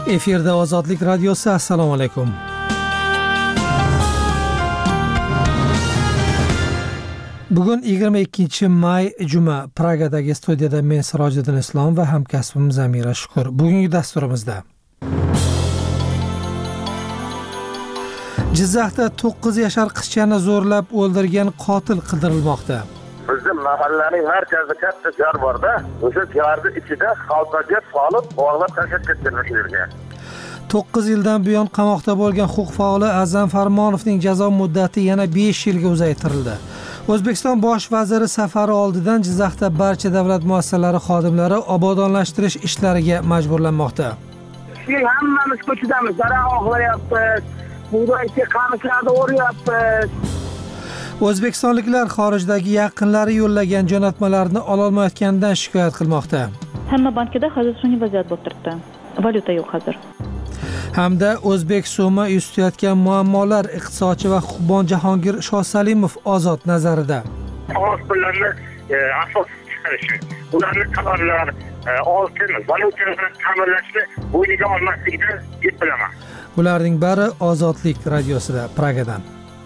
Efirda Ozodlik radiosi. Assalomu alaykum. Bugun 22-may juma. Pragadagi studiyada men Sirojiddin Islom va hamkasbim Zamira Shukur. Bugungi dasturimizda Jizzaxda 9 yashar qizchani zo'rlab o'ldirgan qotil qidirilmoqda. Bizim mahallaning markazida katta jar borda, o'sha jarning ichida xaltaga solib, o'g'lab tashlab ketgan. 9 yildan buyon qamoqda bo'lgan huquq faoli Azam Farmonovning jazo muddati yana 5 yilga uzaytirildi. O'zbekiston bosh vaziri safari oldidan Jizzaxda barcha davlat muassasalari xodimlari obodonlashtirish ishlariga majburlanmoqda. Hammamiz ko'chadamiz, daraxt o'g'layapmiz, bug'doyga qamishlarni o'ryapmiz. O'zbekistonliklar xorijdagi yaqinlari yo'llagan jo'natmalarni ololmayotganidan shikoyat qilmoqda. Hamma bankida hozir shunday vaziyat bo'lib turibdi. Valyuta yo'q hozir. Hamda o'zbek so'mi yuz tutayotgan muammolar iqtisodchi va huquqbon Jahongir Shosalimov ozod nazarida. Qog'oz pullarni asos chiqarishi, ularni tovarlar, oltin, valyutalarni ta'minlashni bo'yniga olmaslikni deb bilaman. Bularning bari Ozodlik radiosida Pragadan.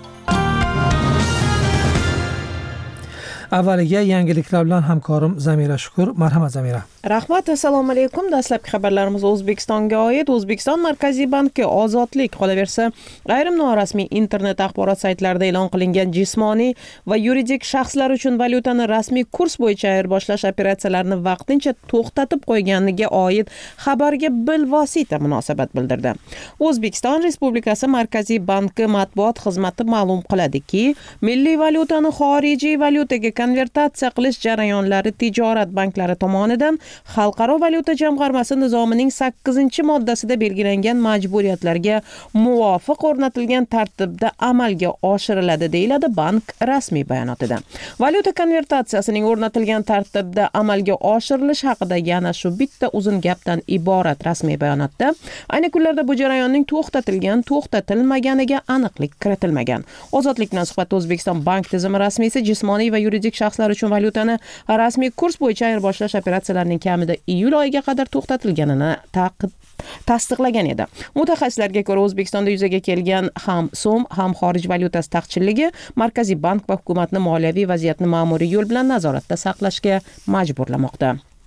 Avvaliga yangiliklar bilan hamkorim Zamira Shukur. Marhamat Zamira. Rahmat, assalomu alaykum. Dastlabki xabarlarimiz O'zbekistonga oid. O'zbekiston Markaziy banki Ozodlik, qolaversa, ayrim norasmiy internet axborot saytlarida e'lon qilingan jismoniy va yuridik shaxslar uchun valyutani rasmiy kurs bo'yicha ayirboshlash operatsiyalarini vaqtincha to'xtatib qo'yganiga oid xabarga bilvosita munosabat bildirdi. O'zbekiston Respublikasi Markaziy banki matbuot xizmati ma'lum qiladiki, milliy valyutani xorijiy valyutaga konvertatsiya qilish jarayonlari tijorat banklari tomonidan Xalqaro valyuta jamg'armasi nizomining 8-moddasida belgilangan majburiyatlarga muvofiq o'rnatilgan tartibda amalga oshiriladi, deyiladi bank rasmiy bayonotida. Valyuta konvertatsiyasining o'rnatilgan tartibda amalga oshirilishi haqida yana shu bitta uzun gapdan iborat rasmiy bayonotda ayni kunlarda bu jarayonning to'xtatilmaganiga aniqlik kiritilmagan. Ozodlik bilan suhbatda O'zbekiston bank tizimi rasmiysi jismoniy va yuridik shaxslar uchun valyutani rasmiy kurs bo'yicha ayirboshlash operatsiyalarining kamida iyul oyiga qadar to'xtatilganini tasdiqlagan edi. Mutaxassislarga ko'ra, O'zbekistonda yuzaga kelgan ham so'm, ham xorij valyutasi taqchilligi Markaziy bank va hukumatni moliyaviy vaziyatni ma'muriy yo'l bilan nazoratda saqlashga majburlamoqda.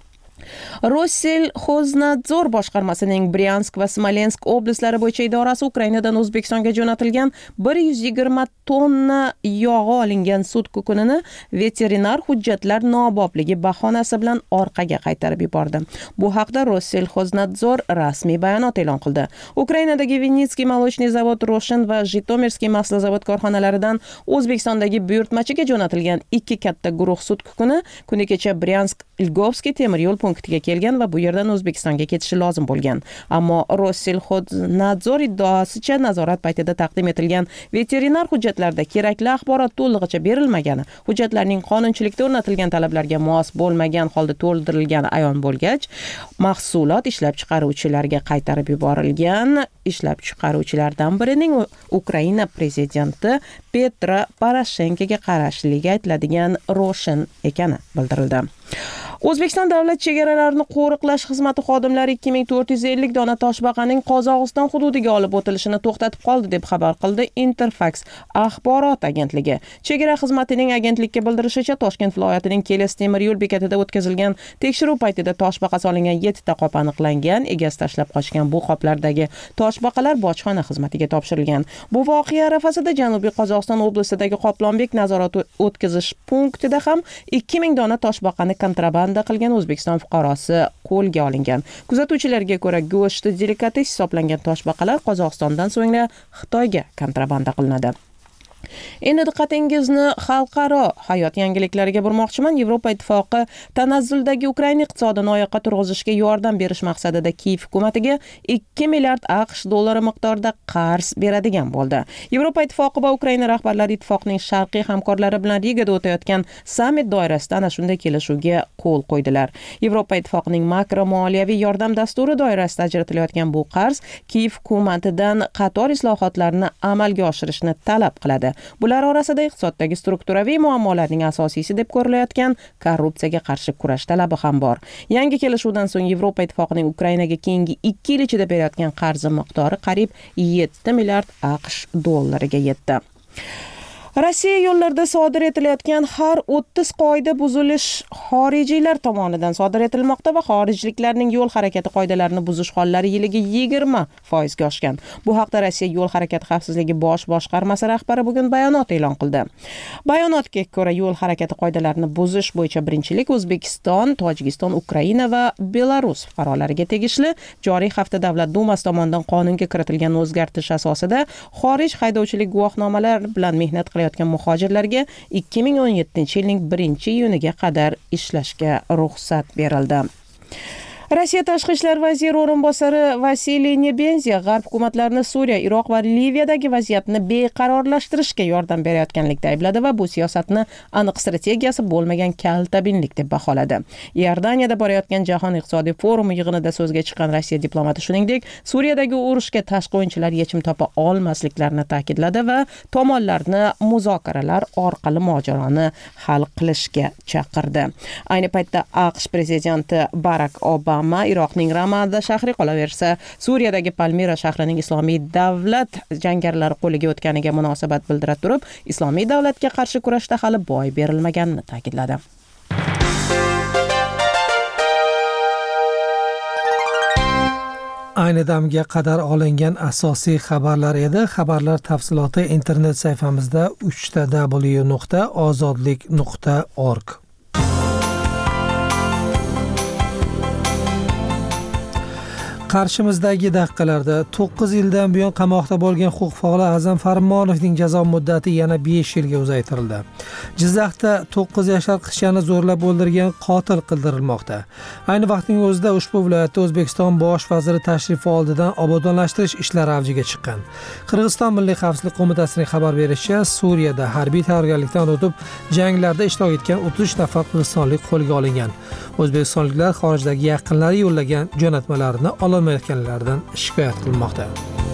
Rossel-Xoznadzor boshqarmasining Bryansk va Smolensk oblastlari bo'yicha idorasi Ukrainadan O'zbekistonga jo'natilgan 120 tonna yog'i olingan sut kukunini veterinar hujjatlar nobobligi bahonasi bilan orqaga qaytarib yubordi. Bu haqda Rossel-Xoznadzor rasmiy bayonot e'lon qildi. Ukrainadagi Vinnytskiy молочный zavod, Roshin va Jitomirskiy maslozavod korxonalaridan O'zbekistondagi buyurtmachiga jo'natilgan 2 katta guruh sut kukuni kuni kecha Bryansk-Ilgovskiy temir yo'l punktiga kelgan va bu yerdan O'zbekistonga ketishi lozim bo'lgan. Ammo Rossel-Xoznadzor iddaosicha nazorat paytida taqdim etilgan veterinar hujjatlarda kerakli axborot to'lig'icha berilmagani, hujjatlarning qonunchilikda o'rnatilgan talablarga mos bo'lmagan holda to'ldirilgani ayon bo'lgach, mahsulot ishlab chiqaruvchilarga qaytarib yuborilgan. Ishlab chiqaruvchilardan birining Ukraina prezidenti Petro Poroshenkoga qarashiligi aytiladigan Roshin ekani bildirildi. O'zbekiston davlat chegaralarini qo'riqlash xizmati xodimlari 2450 dona toshbaqaning Qozog'iston hududiga olib o'tilishini to'xtatib qoldi deb xabar qildi Interfax axborot agentligi. Chegara xizmatining agentlikka bildirishicha, Toshkent viloyatining Keles temir yo'l bekatida o'tkazilgan tekshiruv paytida toshbaqa solingan 7 ta qop aniqlangan. Egasi tashlab qochgan bu qoplardagi toshbaqalar bojxona xizmatiga topshirilgan. Bu voqea arafasida Janubiy Qozog'iston oblasidagi Qoplonbek nazorat o'tkazish punktida ham 2000 dona toshbaqani kontrabanda qilgan O'zbekiston fuqarosi qo'lga olingan. Kuzatuvchilarga ko'ra, go'shti delikates hisoblangan toshbaqalar Qozog'istondan so'ngra Xitoyga kontrabanda qilinadi. Endi diqqatingizni xalqaro hayot yangiliklariga burmoqchiman. Yevropa ittifoqi tanazzuldagi Ukraina iqtisodini oyoqqa turg'izishga yordam berish maqsadida Kiyev hukumatiga 2 milliard AQSh dollari miqdorida qarz beradigan bo'ldi. Yevropa ittifoqi va Ukraina rahbarlari ittifoqning sharqiy hamkorlari bilan Rigada o'tayotgan sammit doirasida ana shunday kelishuvga qo'l qo'ydilar. Yevropa ittifoqining makro moliyaviy yordam dasturi doirasida ajratilayotgan bu qarz Kiyev hukumatidan qator islohotlarni amalga oshirishni talab qiladi. Bular orasida iqtisoddagi strukturaviy muammolarning asosiysi deb ko'rilayotgan korrupsiyaga qarshi kurash talabi ham bor. Yangi kelishuvdan so'ng Yevropa Ittifoqining Ukrainaga keyingi 2 yil ichida berayotgan qarzi miqdori qariyb 7 milliard AQSh dollariga yetdi. Rossiya yo'llarida sodir etilayotgan har 30 qoida buzilish xorijiylar tomonidan sodir etilmoqda va xorijliklarning yo'l harakati qoidalarini buzish hollari yiliga 20% ga oshgan. Bu haqda Rossiya yo'l harakati xavfsizligi bosh boshqarmasi rahbari bugun bayonot e'lon qildi. Bayonotga ko'ra, yo'l harakati qoidalarini buzish bo'yicha birinchilik O'zbekiston, Tojikiston, Ukraina va Belarus fuqarolariga tegishli. Joriy hafta Davlat Dumasi tomonidan qonunga kiritilgan o'zgartirish asosida xorij haydovchilik guvohnomalari bilan mehnat qilayotgan muhojirlarga 2017-yilning 1-iyuniga qadar ishlashga ruxsat berildi. Rossiya tashqi ishlar vaziri o'rinbosari Vasiliy Nebenziya g'arb hukumatlarini Suriya, Iroq va Liviyadagi vaziyatni beqarorlashtirishga yordam berayotganlikda aybladi va bu siyosatni aniq strategiyasi bo'lmagan kaltabinlik deb baholadi. Iordaniyada borayotgan Jahon iqtisodiy forumi yig'inida so'zga chiqqan Rossiya diplomati shuningdek, Suriyadagi urushga tashqi o'yinchilar yechim topa olmasliklarini ta'kidladi va tomonlarni muzokaralar orqali mojaroni hal qilishga chaqirdi. Ayni paytda AQSh prezidenti Barak Obama Iroqning Ramada shahri, qolaversa Suriyadagi Palmira shahrining Islomiy davlat jangarilar qo'liga o'tganiga munosabat bildira turib, Islomiy davlatga qarshi kurashda hali boy berilmaganini ta'kidladi. Ayni damga qadar olingan asosiy xabarlar edi. Xabarlar tafsiloti internet sayfamizda www.ozodlik.org. Qarshimizdagi daqiqalarda 9 yildan buyon qamoqda bo'lgan huquq faoli Azam Farmonovning jazo muddati yana 5 yilga uzaytirildi. Jizzaxda 9 yoshar qizchani zo'rlab o'ldirgan qotil qidirilmoqda. Ayni vaqtning o'zida ushbu viloyatda O'zbekiston bosh vaziri tashrifi oldidan obodonlashtirish ishlari avjiga chiqqan. Qirg'iziston Milliy xavfsizlik qo'mitasining xabar berishicha, Suriyada harbiy tayyorgarlikdan o'tib janglarda ishtirok etgan 33 nafar qirg'izistonlik qo'lga olingan. O'zbekistonliklar xorijdagi yaqinlari yo'llagan jo'natmalarini ololmayotganlardan shikoyat qilmoqda.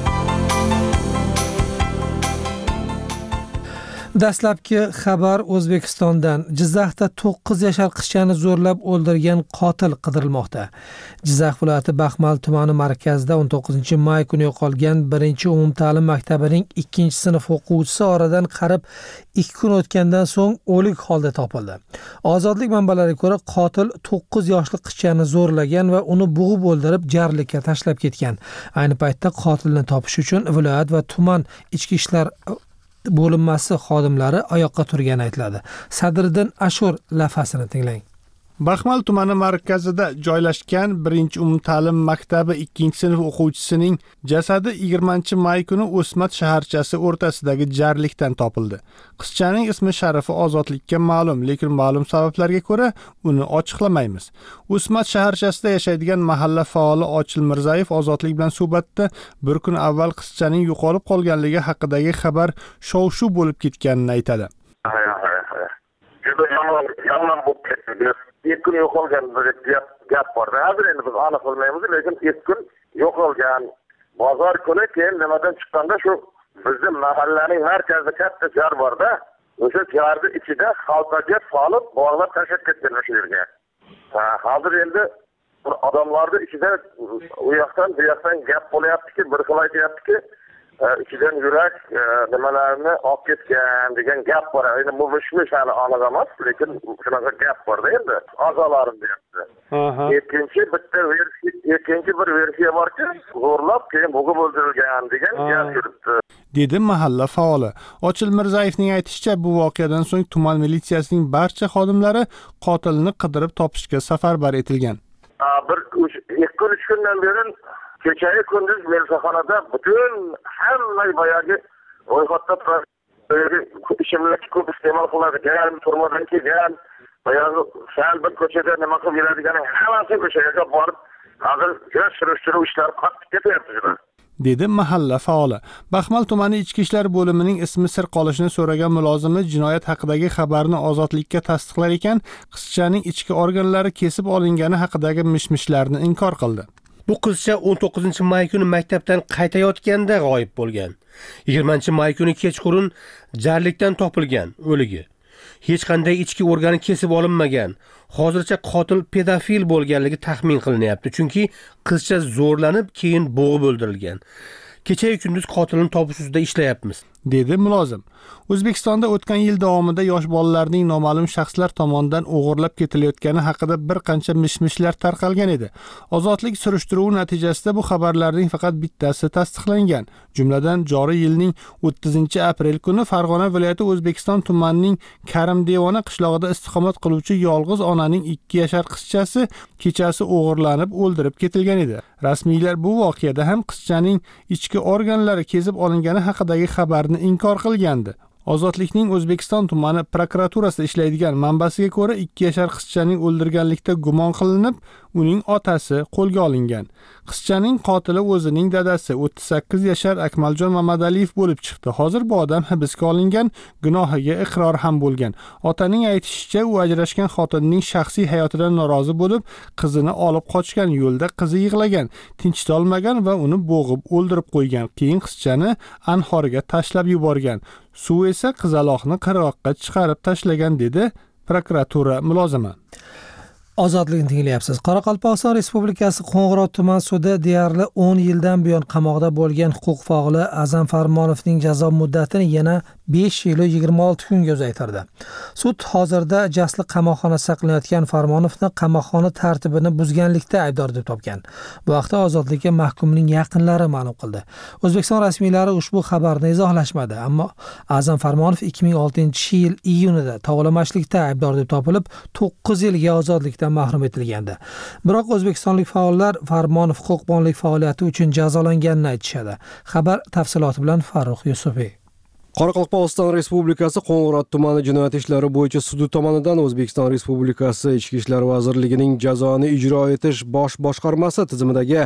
Dastlabki xabar O'zbekistondan. Jizzaxda 9 yoshar qizchani zo'rlab o'ldirgan qotil qidirilmoqda. Jizzax viloyati Baxmal tumani markazida 19-may kuni yo'qolgan 1-umumta'lim maktabining 2-sinf o'quvchisi oradan qarib 2 kun o'tgandan so'ng o'lik holda topildi. Ozodlik manbalariga ko'ra, qotil 9 yoshli qizchani zo'rlagan va uni bo'g'ib o'ldirib jarlikka tashlab ketgan. Ayni paytda qotilni topish uchun viloyat va tuman ichki ishlar bo'linmasi xodimlari oyoqqa turgani aytiladi. Sadriddin Ashur lafasini tinglang. Baxmal tumani markazida joylashgan 1-umumta'lim maktabi 2-sinf o'quvchisining jasadi 20-may kuni O'smat shaharchasi o'rtasidagi jarlikdan topildi. Qizchaning ismi Sharifa Ozodlikka ma'lum, lekin ma'lum sabablarga ko'ra uni ochiqlamaymiz. O'smat shaharchasida yashaydigan mahalla faoli Ochil Mirzayev Ozodlik bilan suhbatda bir kun avval qizchaning yo'qolib qolganligi haqidagi xabar shov-shuv bo'lib ketganini aytadi. İlk gün yo'qolgan gap bor. Hozir endi biz aniq bilmaymiz, lekin ilk kun yo'qolgan. Bozor kuni keyin nimadan chiqqanda shu bizning mahallaning markazida katta jar bor-da. O'sha jarni ichida xaltaga solib, bog'lab tashlab ketgan o'sha yerga. Hozir endi odamlarning ichida u yoqdan bu yoqdan gap bo'lyaptiki, bir xil aytyaptiki, ichidan yurak nimalarni olib ketgan degan gap bor. Endi bu mishmish hali aniq emas, lekin shunaqa gap bor-da endi. A'zolarim deyapti. Ikkinchi bir versiya borki, zo'rlab keyin bo'g'ib o'ldirilgan degan gap yuribdi. Dedi mahalla faoli. Ochil Mirzayevning aytishicha, bu voqeadan so'ng tuman militsiyasining barcha xodimlari qotilni qidirib topishga safarbar etilgan. Bir 2-3 kundan beri kechayu kunduz mehmonxonada butun hamma boyagi ro'yxatda ishimlik ko'p iste'mol qiladigan, turmadan kelgan, boyagi sal bir ko'chada nima qilib yuradigan hammasi ko'chaga borib, hozir surishtiruv ishlari qattiq ketyapti. Dedi mahalla faoli. Baxmal tumani ichki ishlar bo'limining ismi sir qolishini so'ragan mulozimi jinoyat haqidagi xabarni Ozodlikka tasdiqlar ekan, qizchaning ichki organlari kesib olingani haqidagi mishmishlarni inkor qildi. Bu qizcha 19-may kuni maktabdan qaytayotganda g'oyib bo'lgan. 20-may kuni kechqurun jarlikdan topilgan o'ligi. Hech qanday ichki organi kesib olinmagan. Hozircha qotil pedofil bo'lganligi taxmin qilinyapti, chunki qizcha zo'rlanib, keyin bo'g'ib o'ldirilgan. Kecha-yu kunduz qotilni topish ustida ishlayapmiz, dedi mulozim. O'zbekistonda o'tgan yil davomida yosh bolalarning noma'lum shaxslar tomonidan o'g'irlab ketilayotgani haqida bir qancha mish-mishlar tarqalgan edi. Ozodlik surishtiruvi natijasida bu xabarlarning faqat bittasi tasdiqlangan. Jumladan, joriy yilning 30-aprel kuni Farg'ona viloyati O'zbekiston tumanining Karimdevona qishlog'ida istiqomat qiluvchi yolg'iz onaning 2 yashar qizchasi kechasi o'g'irlanib, o'ldirib ketilgan edi. Rasmiylar bu voqeada ham qizchaning ichki organlari kesib olingani haqidagi xabarni inkor qilgandi. Ozodlikning O'zbekiston tumani prokuraturasida ishlaydigan manbasiga ko'ra 2 yashar qizchaning o'ldirganlikda gumon qilinib, uning otasi qo'lga olingan. Qizchaning qotili o'zining dadasi 38 yashar Akmaljon Mamadaliyev bo'lib chiqdi. Hozir bu odam hibsga olingan, gunohiga iqror ham bo'lgan. Otaning aytishicha, u ajrashgan xotinining shaxsiy hayotidan norozi bo'lib, qizini olib qochgan, yo'lda qizi yig'lagan, tinchitolmagan va uni bo'g'ib o'ldirib qo'ygan. Keyin qizchani anhorga tashlab yuborgan. Suv esa qizaloqni qirg'oqqa chiqarib tashlagan, dedi prokuratura mulozimi. Ozodlikni tinglayapsiz. Qoraqalpog'iston Respublikasi Qo'ng'irot tuman sudi deyarli 10 yildan buyon qamoqda bo'lgan huquq faoli Azam Farmonovning jazo muddatini yana 5 yil 26 kunga uzaytirdi. Sud hozirda jasli qamoqxonada saqlanayotgan Farmonovni qamoqxona tartibini buzganlikda aybdor deb topgan. Bu haqda ozodlikka mahkumning yaqinlari ma'lum qildi. O'zbekiston rasmiylari ushbu xabarni izohlashmadi, ammo Azam Farmonov 2006-yil iyunida tovlamachilikda aybdor deb topilib, 9 yilga ozodlikdan mahrum etilgandi. Biroq o'zbekistonlik faollar Farmonov huquqbonlik faoliyati uchun jazolanganini aytishadi. Xabar tafsiloti bilan Farruh Yusufiy. Qoraqalpog'iston Respublikasi Qo'ng'irot tumani jinoyat ishlari bo'yicha sudi tomonidan O'zbekiston Respublikasi Ichki ishlar vazirligining jazoni ijro etish bosh boshqarmasi tizimidagi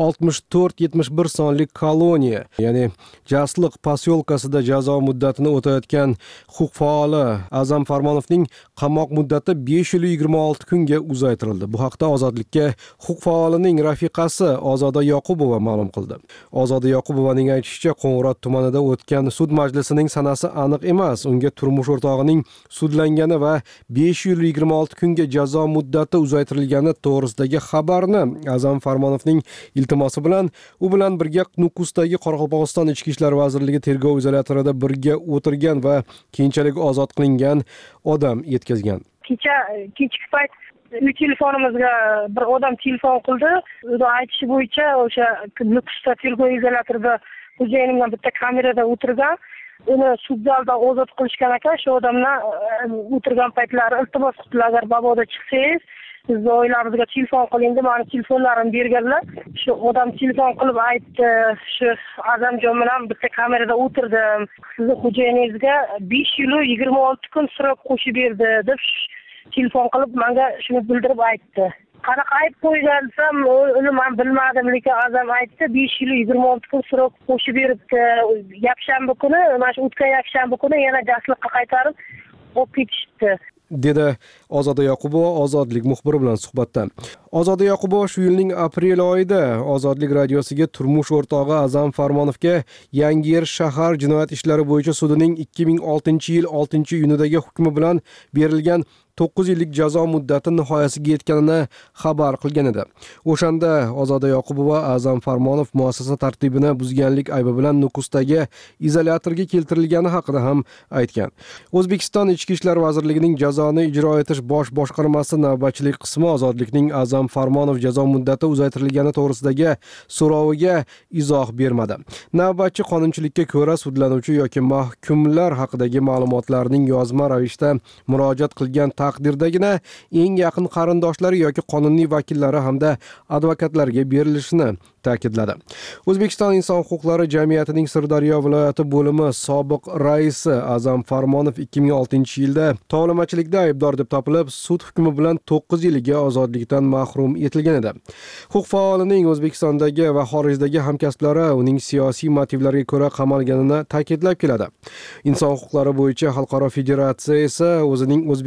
64-71 sonli koloniya, ya'ni Jasliq posyolkasida jazo muddatini o'tayotgan huquq faoli Azam Farmonovning qamoq muddati 5 yil 26 kunga uzaytirildi. Bu haqda Ozodlikka huquq faolining rafiqasi Ozoda Yoqubova ma'lum qildi. Ozoda Yoqubovaning aytishicha, Qo'ng'irot tumanida o'tgan sud majlisi sanasi aniq emas. Unga turmush o'rtog'ining sudlangani va 5 yil 26 kunga jazo muddati uzaytirilgani to'g'risidagi xabarni Azam Farmonovning iltimosi bilan u bilan birga Nukusdagi Qoraqalpog'iston Ichki ishlar vazirligi tergov izolyatorida birga o'tirgan va keyinchalik ozod qilingan odam yetkazgan. Kechki payt uy telefonimizga bir odam telefon qildi. Uni aytishi bo'yicha o'sha Nukusda tergov izolyatorida xo'jayinimdan bitta kamerada o'tirgan. Uni sud zalida ozod qilishgan ekan. Shu odamlar o'tirgan paytlari iltimos qildilar, agar mabodo chiqsangiz sizni oilamizga telefon qiling deb meni telefonlarimni berganlar. Shu odam telefon qilib aytdi, shu Azamjon bilan bitta kamerada o'tirdim. Sizni xo'jayiningizga 5 yil 26 kun srok qo'shib berdi deb telefon qilib menga shuni bildirib aytdi. Qanaqa ayb qo'ygansam, uni men bilmadim, lekin Azam aytdi 5 yil 26 kun srok qo'shib beribdi. Yakshanba kuni, mana shu o'tgan yakshanba kuni yana jasliqqa qaytarib olib ketishdi, dedi Ozoda Yoqubova Ozodlik muxbiri bilan suhbatda. Ozoda Yoqubova shu yilning aprel oyida Ozodlik radiosiga turmush o'rtog'i Azam Farmonovga Yangiyer shahar jinoyat ishlari bo'yicha sudining 2006-yil 6-iyunidagi hukmi bilan berilgan 9 yillik jazo muddati nihoyasiga yetganini xabar qilgan edi. O'shanda Ozoda Yoqubova Azam Farmonov muassasa tartibini buzganlik aybi bilan Nukusdagi izolyatorga keltirilgani haqida ham aytgan. O'zbekiston Ichki ishlar vazirligining jazoni ijro etish bosh boshqarmasi navbatchilik qismi Ozodlikning Azam Farmonov jazo muddati uzaytirilgani to'g'risidagi so'roviga izoh bermadi. Navbatchi qonunchilikka ko'ra sudlanuvchi yoki mahkumlar haqidagi ma'lumotlarning yozma ravishda murojaat qilgan taqdirdagina eng yaqin qarindoshlari yoki qonuniy vakillari hamda advokatlarga berilishini ta'kidladi. O'zbekiston Inson huquqlari jamiyatining Sirdaryo viloyati bo'limi sobiq raisi Azam Farmonov 2006-yilda tovlamachilikda aybdor deb topilib, sud hukmi bilan 9 yilga ozodlikdan mahrum etilgan edi. Huquq faolining O'zbekistondagi va xorijdagi hamkasblari uning siyosiy motivlarga ko'ra qamalganini ta'kidlab keladi. Inson huquqlari bo'yicha xalqaro federatsiya esa o'zining O'zbekiston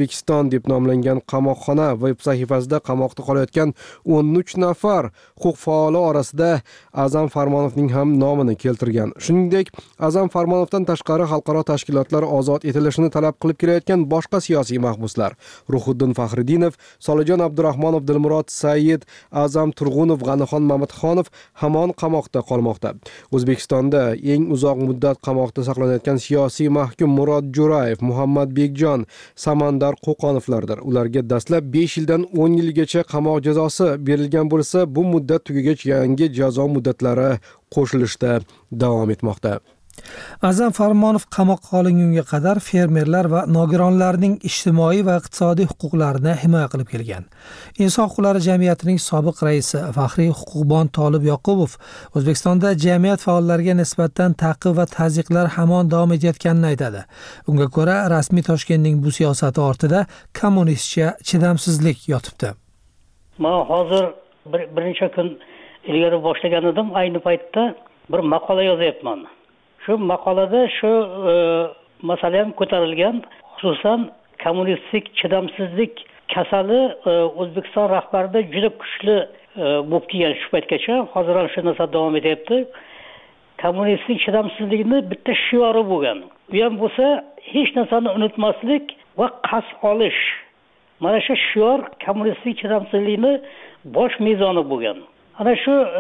O'zbekiston deb nomlangan qamoqxona veb sahifasida qamoqda qolayotgan 13 nafar huquq faoli orasida A'zam Farmonovning ham nomini keltirgan. Shuningdek, A'zam Farmonovdan tashqari xalqaro tashkilotlar ozod etilishini talab qilib kelayotgan boshqa siyosiy mahbuslar Ruhiddin Faxriddinov, Solijon Abdurahmonov, Dilmurod Said, A'zam Turg'unov, G'anixon Mamatxonov hamon qamoqda qolmoqda. O'zbekistonda eng uzoq muddat qamoqda saqlanayotgan siyosiy mahkum Murod Jo'rayev, Muhammad Bekjon, Samandar Qo'qonovlardir. Ularga dastlab 5 yildan 10 yilgacha qamoq jazosi berilgan bo'lsa, bu muddat tugagach yangi jazo muddatlari qo'shilishda davom etmoqda. A'zam Farmonov qamoqqa olingunga qadar fermerlar va nogironlarning ijtimoiy va iqtisodiy huquqlarini himoya qilib kelgan. Inson huquqlari jamiyatining sobiq raisi faxriy huquqbon Tolib Yoqubov O'zbekistonda jamiyat faollariga nisbatan ta'qib va tazyiqlar hamon davom etayotganini aytadi. Unga ko'ra, rasmiy Toshkentning bu siyosati ortida kommunistcha chidamsizlik yotibdi. Men hozir bir necha kun ilgari boshlagan edim, ayni paytda bir maqola yozyapman. Shu maqolada shu masala ham ko'tarilgan, xususan kommunistik chidamsizlik kasali O'zbekiston rahbarida juda kuchli bo'lib kelgan shu paytgacha, hozir ham shu narsa davom etyapti. Kommunistik chidamsizlikni bitta shiori bo'lgan. U ham bo'lsa hech narsani unutmaslik va qasd olish. Mana shu shior kommunistik chidamsizlikni bosh mezoni bo'lgan. Ana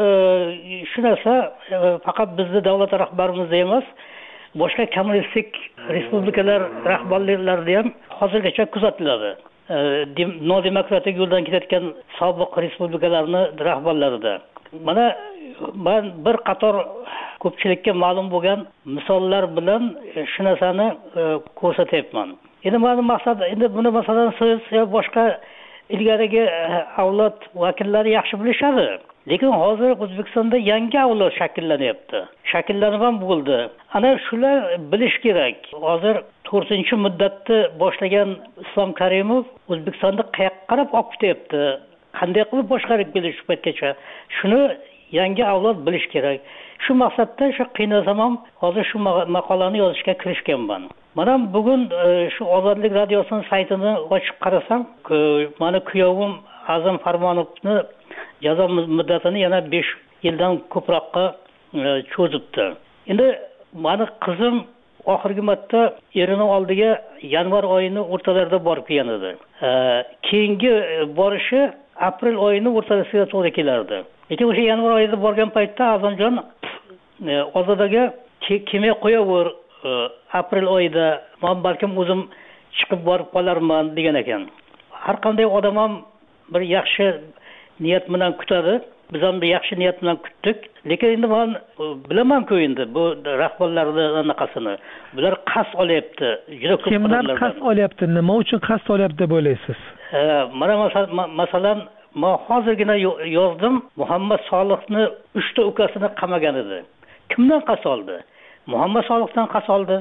shu narsa faqat bizning davlat rahbarimizda emas, boshqa kommunistik respublikalar rahbarlarida ham hozirgacha kuzatiladi. Nodemokratik yo'ldan ketayotgan sobiq respublikalarni rahbarlarida. Mana men bir qator ko'pchilikka ma'lum bo'lgan misollar bilan shu narsani ko'rsatyapman. Endi meni maqsad, endi buni masalan siz yo boshqa ilgarigi avlod vakillari yaxshi bilishadi. Lekin hozir O'zbekistonda yangi avlod shakllanyapti. Shakllanib ham bo'ldi. Ana shular bilish kerak. Hozir 4-muddatni boshlagan Islom Karimov O'zbekistonni qayoqqa qarab olib ketyapti? Qanday qilib boshqarib kelish shu paytgacha? Shuni yangi avlod bilish kerak. Shu maqsadda shu qiynalsam ham hozir shu maqolani yozishga kirishganman. Mana bugun shu Ozodlik radiosining saytini ochib qarasam, meni kuyovim A'zam Farmonovni jazo muddatini yana 5 yildan ko'proqqa cho'zibdi. Endi meni qizim oxirgi marta erining oldiga yanvar oyining o'rtalarida borib kelgan edi. Keyingi borishi aprel oyining o'rtasiga to'g'ri kelardi. Lekin o'sha yanvar oyida borgan paytda Azamjon Ozodaga kelmay qo'yaver, aprel oyida men balkim o'zim chiqib borib qolarman degan ekan. Har qanday odam ham bir yaxshi niyat bilan kutadi. Biz ham bir yaxshi niyat bilan kutdik. Lekin endi men bilaman-ku endi bu rahbarlarning anaqasini. Bular qasd olyapti. Juda ko'p kimlar qasd olyapti? Nima uchun qasd olyapti deb o'ylaysiz? Mana masalan, men hozirgina yozdim. Muhammad Solihni 3 ta ukasini qamagan edi. Kimdan qasd oldi? Muhammad Solihdan qasd oldi.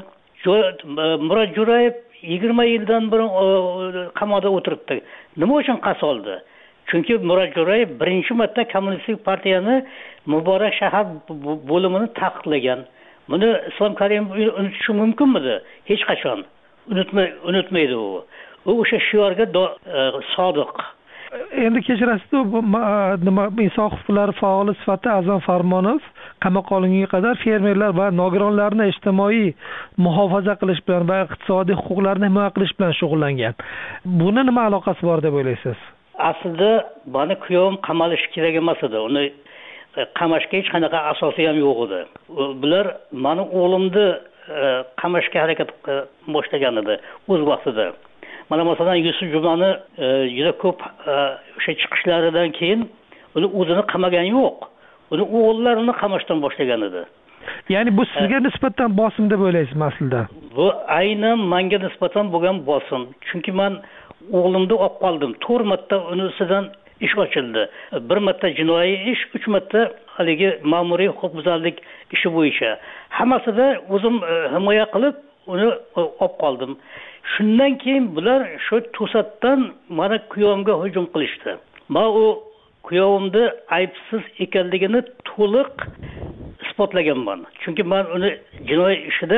Murod Jo'rayev 20 yildan burun qamoqda o'tiribdi. Nima uchun qasd oldi? Chunki Murod Jo'rayev birinchi marta kommunistik partiyani Muborak shahar bo'limini taqiqlagan. Buni Islom Karimov unutishi mumkinmidi? Hech qachon unutmaydi u. U o'sha shiorga sodiq. Endi kechirasiz, nima inson huquqlari faoli sifatida A'zam Farmonov qamoqqa olingunga qadar fermerlar va nogironlarni ijtimoiy muhofaza qilish bilan va iqtisodiy huquqlarini himoya qilish bilan shug'ullangan. Buni nima aloqasi bor deb o'ylaysiz? Aslida meni kuyovim qamalishi kerak emas edi. Uni qamashga hech qanaqa asosi ham yo'q edi. Bular meni o'g'limni qamashga harakat boshlagan edi o'z vaqtida. Mana masalan Yusuf Jumani juda ko'p o'sha chiqishlaridan keyin uni o'zini qamagan yo'q. Uni o'g'illarini qamashdan boshlagan edi. Ya'ni bu sizga nisbatan bosim deb o'ylaysizmi aslida? Bu aynan menga nisbatan bo'lgan bosim. Chunki men o'g'limni olib qoldim. 4 marta unisidan ish ochildi. 1 marta jinoiy ish, 3 marta haligi ma'muriy huquqbuzarlik ishi bo'yicha. Hammasida o'zim himoya qilib uni olib qoldim. Shundan keyin bular shu to'satdan meni kuyovimga hujum qilishdi. Men u kuyovimni aybsiz ekanligini to'liq isbotlaganman. Chunki men uni jinoiy ishida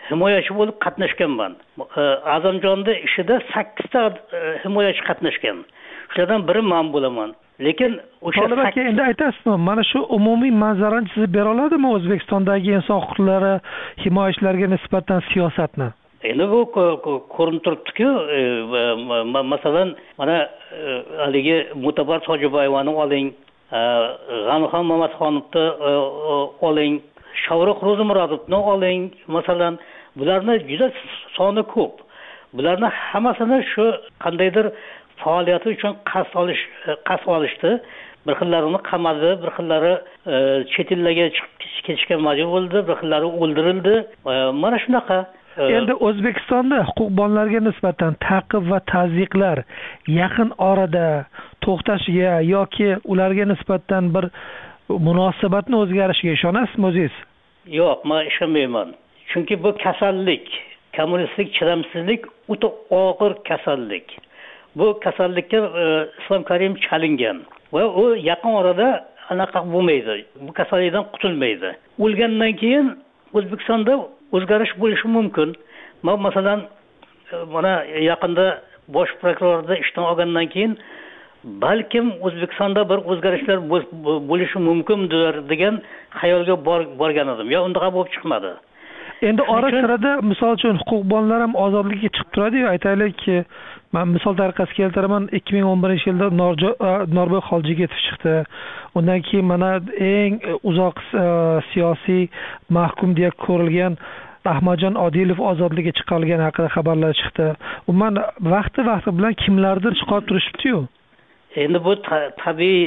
himoyachi bo'lib qatnashganman. Azamjonda ishida 8 ta himoyachi qatnashgan. Shulardan biri men bo'laman. Lekin o'sha Tolib aka, endi aytasizmi, mana shu umumiy manzarani chizib bera oladimi O'zbekistondagi inson huquqlari himoyachilarga nisbatan siyosatni? Endi bu ko'rinib turibdi-ku, masalan, mana haligi Mutabar Tojiboyevani oling, G'anixon Mamatxonovni oling, Shavroq Ro'zimurodovni oling, masalan, bularni juda soni ko'p. Bularni hammasini shu qandaydir faoliyati uchun qasd olishdi. Bir xillarini qamadi, bir xillari chet ellarga chiqib ketishga majbur bo'ldi, bir xillari o'ldirildi. Mana shunaqa. Endi O'zbekistonda huquqbonlarga nisbatan ta'qib va tazyiqlar yaqin orada to'xtashiga yoki ularga nisbatan bir munosabatni o'zgarishiga ishonasizmi o'zingiz? Yo'q, men ishonmayman. Chunki bu kasallik, kommunistlik chidamsizlik o'ta og'ir kasallik. Bu kasallikka Islom Karimov chalingan va u yaqin orada anaqa bo'lmaydi. Bu kasallikdan qutulmaydi. O'lgandan keyin O'zbekistonda o'zgarish bo'lishi mumkin. Men masalan, mana yaqinda bosh prokurorda ishdan olgandan keyin balkim O'zbekistonda bir o'zgarishlar bo'lishi mumkindir degan xayolga borgan edim. Yo, undaqa bo'lib chiqmadi. Endi ora-sirada misol uchun huquqbonlar ham ozodlikka chiqib turadi-yu, aytaylik, men misol tariqasida keltiraman, 2011-yilda Norboy Xoljigitov chiqdi. Undan keyin mana eng uzoq siyosiy mahkum deya ko'rilgan Ahmadjon Odilov ozodlikka chiqarilgani haqida xabarlar chiqdi. Umuman vaqti bilan kimlardir chiqarib turishibdi-yu. Endi bu tabiiy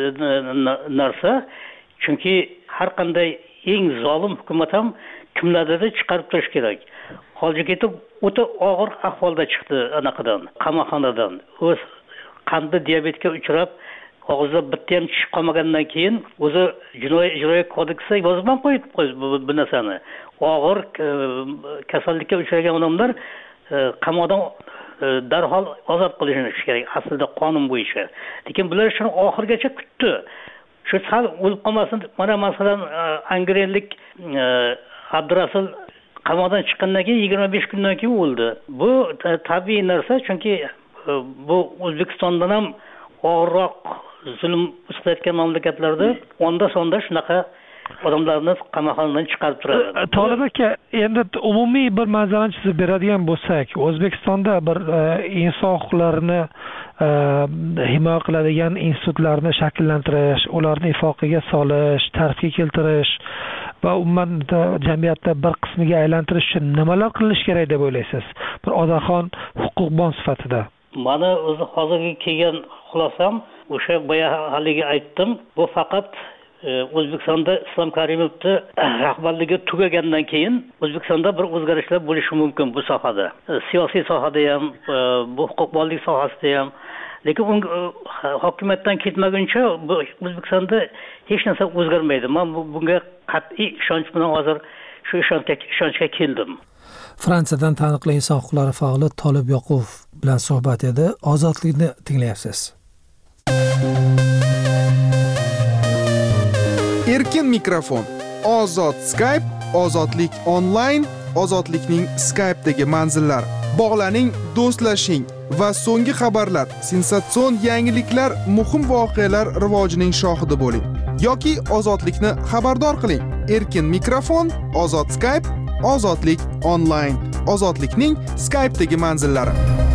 narsa, chunki har qanday eng zolim hukumat ham kimlardir chiqarib turish kerak. Xoljigitov o'ta og'ir ahvolda chiqdi anaqadan, qamoqxonadan. O'z qandli diabetga uchrab, og'zida bitta ham tish qolmagandan keyin o'zi jinoiy ijroiya kodeksiga yozib qo'yib bu narsani. Og'ir kasallikka uchragan odamlar qamoqdan darhol ozod qilinishi kerak aslida qonun bo'yicha. Lekin bular shuni oxirgacha kutdi. Shu sal o'lib qolmasin. Mana masalan angrenlik Abdurasul qamoqdan chiqqandan keyin 25 kundan keyin o'ldi. Bu tabiiy narsa, chunki bu O'zbekistondan ham og'irroq zulm ustayotgan mamlakatlarda onda-sonda shunaqa odamlarni qamoqxonadan chiqarib turadi. Tolib aka, endi umumiy bir manzarani chizib beradigan bo'lsak, O'zbekistonda bir inson huquqlarini himoya qiladigan institutlarni shakllantirish, ularni ifoqaga solish, tartibga keltirish va umuman jamiyatda bir qismiga aylantirish uchun nimalar qilinishi kerak deb o'ylaysiz? Bir odaxon huquqbon sifatida. Mana o'zi hozirgi kelgan xulosam o'sha boya haliga aytdim. Bu faqat O'zbekistonda Islom Karimovni rahbarligi tugagandan keyin O'zbekistonda bir o'zgarishlar bo'lishi mumkin bu sohada. Siyosiy sohada ham, bu huquqbonlik sohasida ham. Lekin hokimiyatdan ketmaguncha O'zbekistonda hech narsa o'zgarmaydi. Men bunga qat'iy ishonch bilan hozir shu ishonchga keldim. Fransiyadan taniqli inson huquqlari faoli Tolib Yoqubov bilan suhbat edi. Ozodlikni tinglayapsiz. Erkin mikrofon, ozod Skype, ozodlik onlayn, ozodlikning Skype'dagi manzillari. Bog'laning, do'stlashing va so'nggi xabarlar, sensatsion yangiliklar, muhim voqealar rivojining shohidi bo'ling. Yoki ozodlikni xabardor qiling. Erkin mikrofon, ozod Skype, ozodlik onlayn, ozodlikning Skype'dagi manzillari.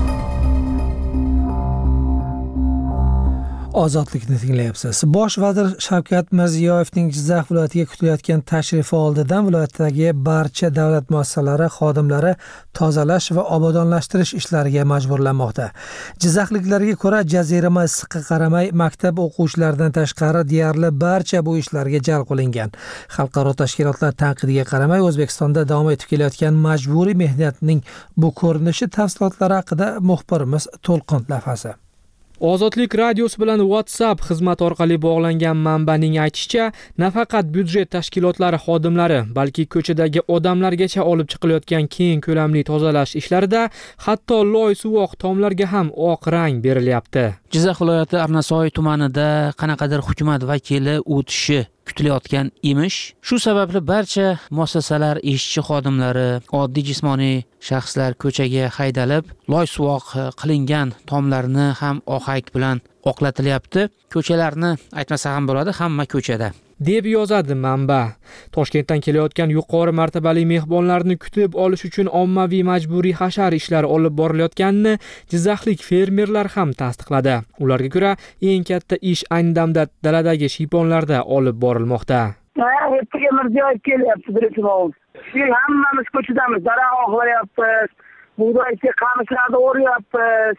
Ozodlikni tinglayapsiz. Bosh vazir Shavkat Mirziyoyevning Jizzax viloyatiga kutilayotgan tashrifi oldidan viloyatdagi barcha davlat muassasalari xodimlari tozalash va obodonlashtirish ishlariga majburlanmoqda. Jizzaxliklarga ko'ra, jazirama issiqqa qaramay maktab o'quvchilaridan tashqari deyarli barcha bu ishlarga jalb qilingan. Xalqaro tashkilotlar tanqidiga qaramay, O'zbekistonda davom etib kelayotgan majburiy mehnatning bu ko'rinishi tafsilotlari haqida muxbirimiz To'lqin Lafasi. Ozodlik radiosi bilan WhatsApp xizmat orqali bog'langan manbaning aytishicha, nafaqat byudjet tashkilotlari xodimlari, balki ko'chadagi odamlargacha olib chiqilayotgan keng ko'lamli tozalash ishlarida hatto loy suvoq tomlarga ham oq rang berilyapti. Jizzax viloyati Arnasoy tumanida qanaqadir hukumat vakili o'tishi kutilayotgan emish. Shu sababli barcha muassasalar ishchi xodimlari, oddiy jismoniy shaxslar ko'chaga haydalib, loy suvoq qilingan tomlarni ham ohak bilan oqlatilyapti. Ko'chalarni aytmasa ham bo'ladi, hamma ko'chada deb yozadi manba. Toshkentdan kelayotgan yuqori martabali mehmonlarni kutib olish uchun ommaviy majburiy hashar ishlari olib borilayotganini jizzaxlik fermerlar ham tasdiqladi. Ularga ko'ra, eng katta ish ayni damda daladagi shiyponlarda olib borilmoqda. Ertaga Mirziyoyev kelyapti, birinchi mavzu. Hammamiz ko'chadamiz, daraxt oqlayapmiz, bug'doyga qamishlarni o'ryapmiz.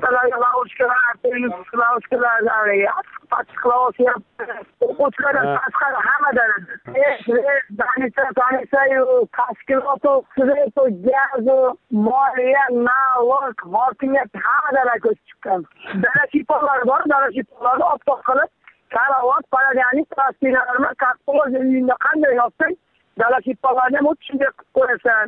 O'quvchilar tashqari hammadan gaz, moliya, nalog, hokimiyat hammadan ko'chib chiqqan. Dala shiyponlari bor, dala shiyponlarni oppoq qilib, karavot, paladyanik, plastinlarni katta uyingda qanday yopsang, dala shiyponlarni ham shunday qilib qo'yasan.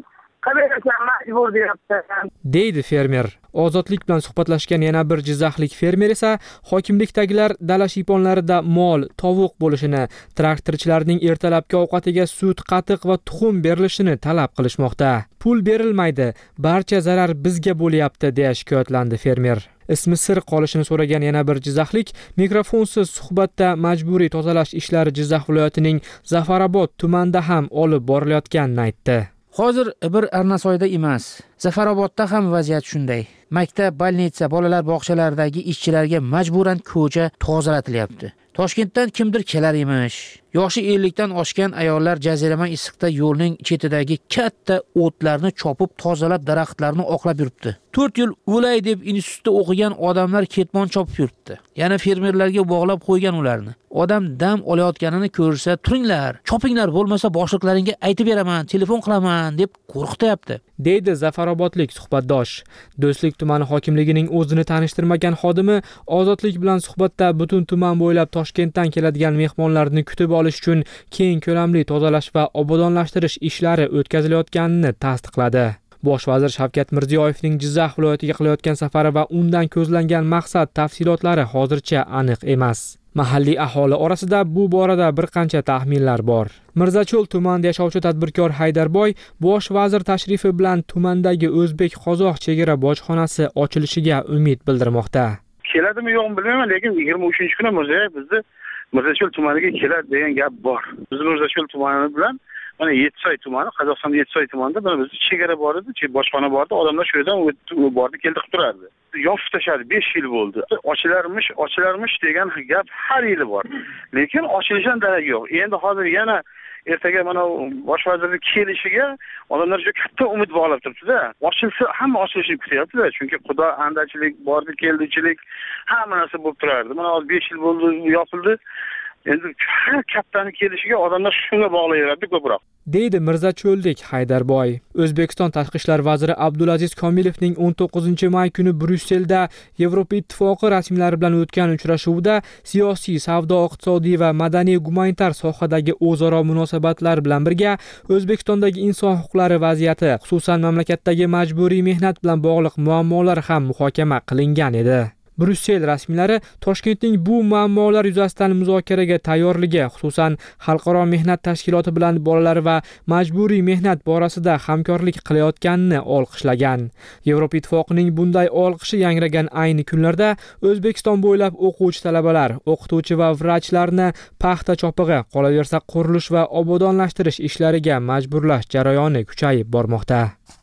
deydi fermer. Ozodlik bilan suhbatlashgan yana bir jizzaxlik fermer esa hokimlikdagilar dala shiyponlarida mol, tovuq bo'lishini, traktorchilarning ertalabki ovqatiga sut, qatiq va tuxum berilishini talab qilishmoqda. Pul berilmaydi, barcha zarar bizga bo'lyapti deya shikoyatlandi fermer. Ismi sir qolishini so'ragan yana bir jizzaxlik mikrofonsiz suhbatda majburiy tozalash ishlari Jizzax viloyatining Zafarobod tumanida ham olib borilayotganini aytdi. Hozir bir Arnasoyda emas, Zafarobodda ham vaziyat shunday. Maktab, bolnitsa, bolalar bog'chalaridagi ishchilarga majburan ko'cha tozalatilyapti. Toshkentdan kimdir kelar emish. Yoshi 50 dan oshgan ayollar jazirama issiqda yo'lning chetidagi katta o'tlarni chopib tozalab, daraxtlarni oqlab yuribdi. 4 yil o'lay deb institutda o'qigan odamlar ketmon chopib yuribdi. Yana fermerlarga bog'lab qo'ygan ularni. Odam dam olayotganini ko'rsa, turinglar, chopinglar, bo'lmasa boshliqlaringga aytib beraman, telefon qilaman deb qo'rqityapti, deydi Zafarobodlik suhbatdosh. Do'stlik tumani hokimligining o'zini tanishtirmagan xodimi Ozodlik bilan suhbatda butun tuman bo'ylab Toshkentdan keladigan mehmonlarni kutib olish uchun keng ko'lamli tozalash va obodonlashtirish ishlari o'tkazilayotganini tasdiqladi. Bosh vazir Shavkat Mirziyoyevning Jizzax viloyatiga qilayotgan safari va undan ko'zlangan maqsad tafsilotlari hozircha aniq emas. Mahalliy aholi orasida bu borada bir qancha taxminlar bor. Mirzacho'l tumanida yashovchi tadbirkor Haydarboy bosh vazir tashrifi bilan tumandagi o'zbek-qozoq chegara bojxonasi ochilishiga umid bildirmoqda. Keladimi yo'qmi bilmayman, lekin 23-kuni Mirziyoyev bizni Mirzacho'l tumaniga keladi degan gap bor. Biz Mirzacho'l tumani bilan mana Yetsoy tumani, Qozog'istonda Yetsoy tumanida bizning chegara bor edi, bojxona bor edi, odamlar shu yerdan bordi, keldi qilib turardi. Yopib tashladi, 5 yil bo'ldi. Ochilarmish degan gap har yili bor. Lekin ochilishidan darak yo'q. Endi hozir yana ertaga mana bosh vazirning kelishiga odamlar juda katta umid bog'lab turibdi-da. Ochilsa hamma ochilishini kutyapti-da, chunki xudo andachilik, bordi keldichilik hamma narsa bo'lib turardi. Mana 5 yil bo'ldi, yopildi. Endi har kattani kelishiga odamlar shunga bog'layveradi ko'proq, deydi Mirzacho'ldik Haydarboy. O'zbekiston tashqi ishlar vaziri Abdulaziz Komilovning 19-may kuni Bryusselda Yevropa Ittifoqi rasmiylari bilan o'tgan uchrashuvda siyosiy, savdo, iqtisodiy va madaniy-gumanitar sohadagi o'zaro munosabatlar bilan birga O'zbekistondagi inson huquqlari vaziyati, xususan mamlakatdagi majburiy mehnat bilan bog'liq muammolar ham muhokama qilingan edi. Bryussel rasmiylari Toshkentning bu muammolar yuzasidan muzokaraga tayyorligi, xususan Xalqaro mehnat tashkiloti bilan bolalar va majburiy mehnat borasida hamkorlik qilayotganini olqishlagan. Yevropa Ittifoqining bunday olqishi yangragan ayni kunlarda O'zbekiston bo'ylab o'quvchi talabalar, o'qituvchi va vrachlarni paxta chopig'i, qolaversa qurilish va obodonlashtirish ishlariga majburlash jarayoni kuchayib bormoqda.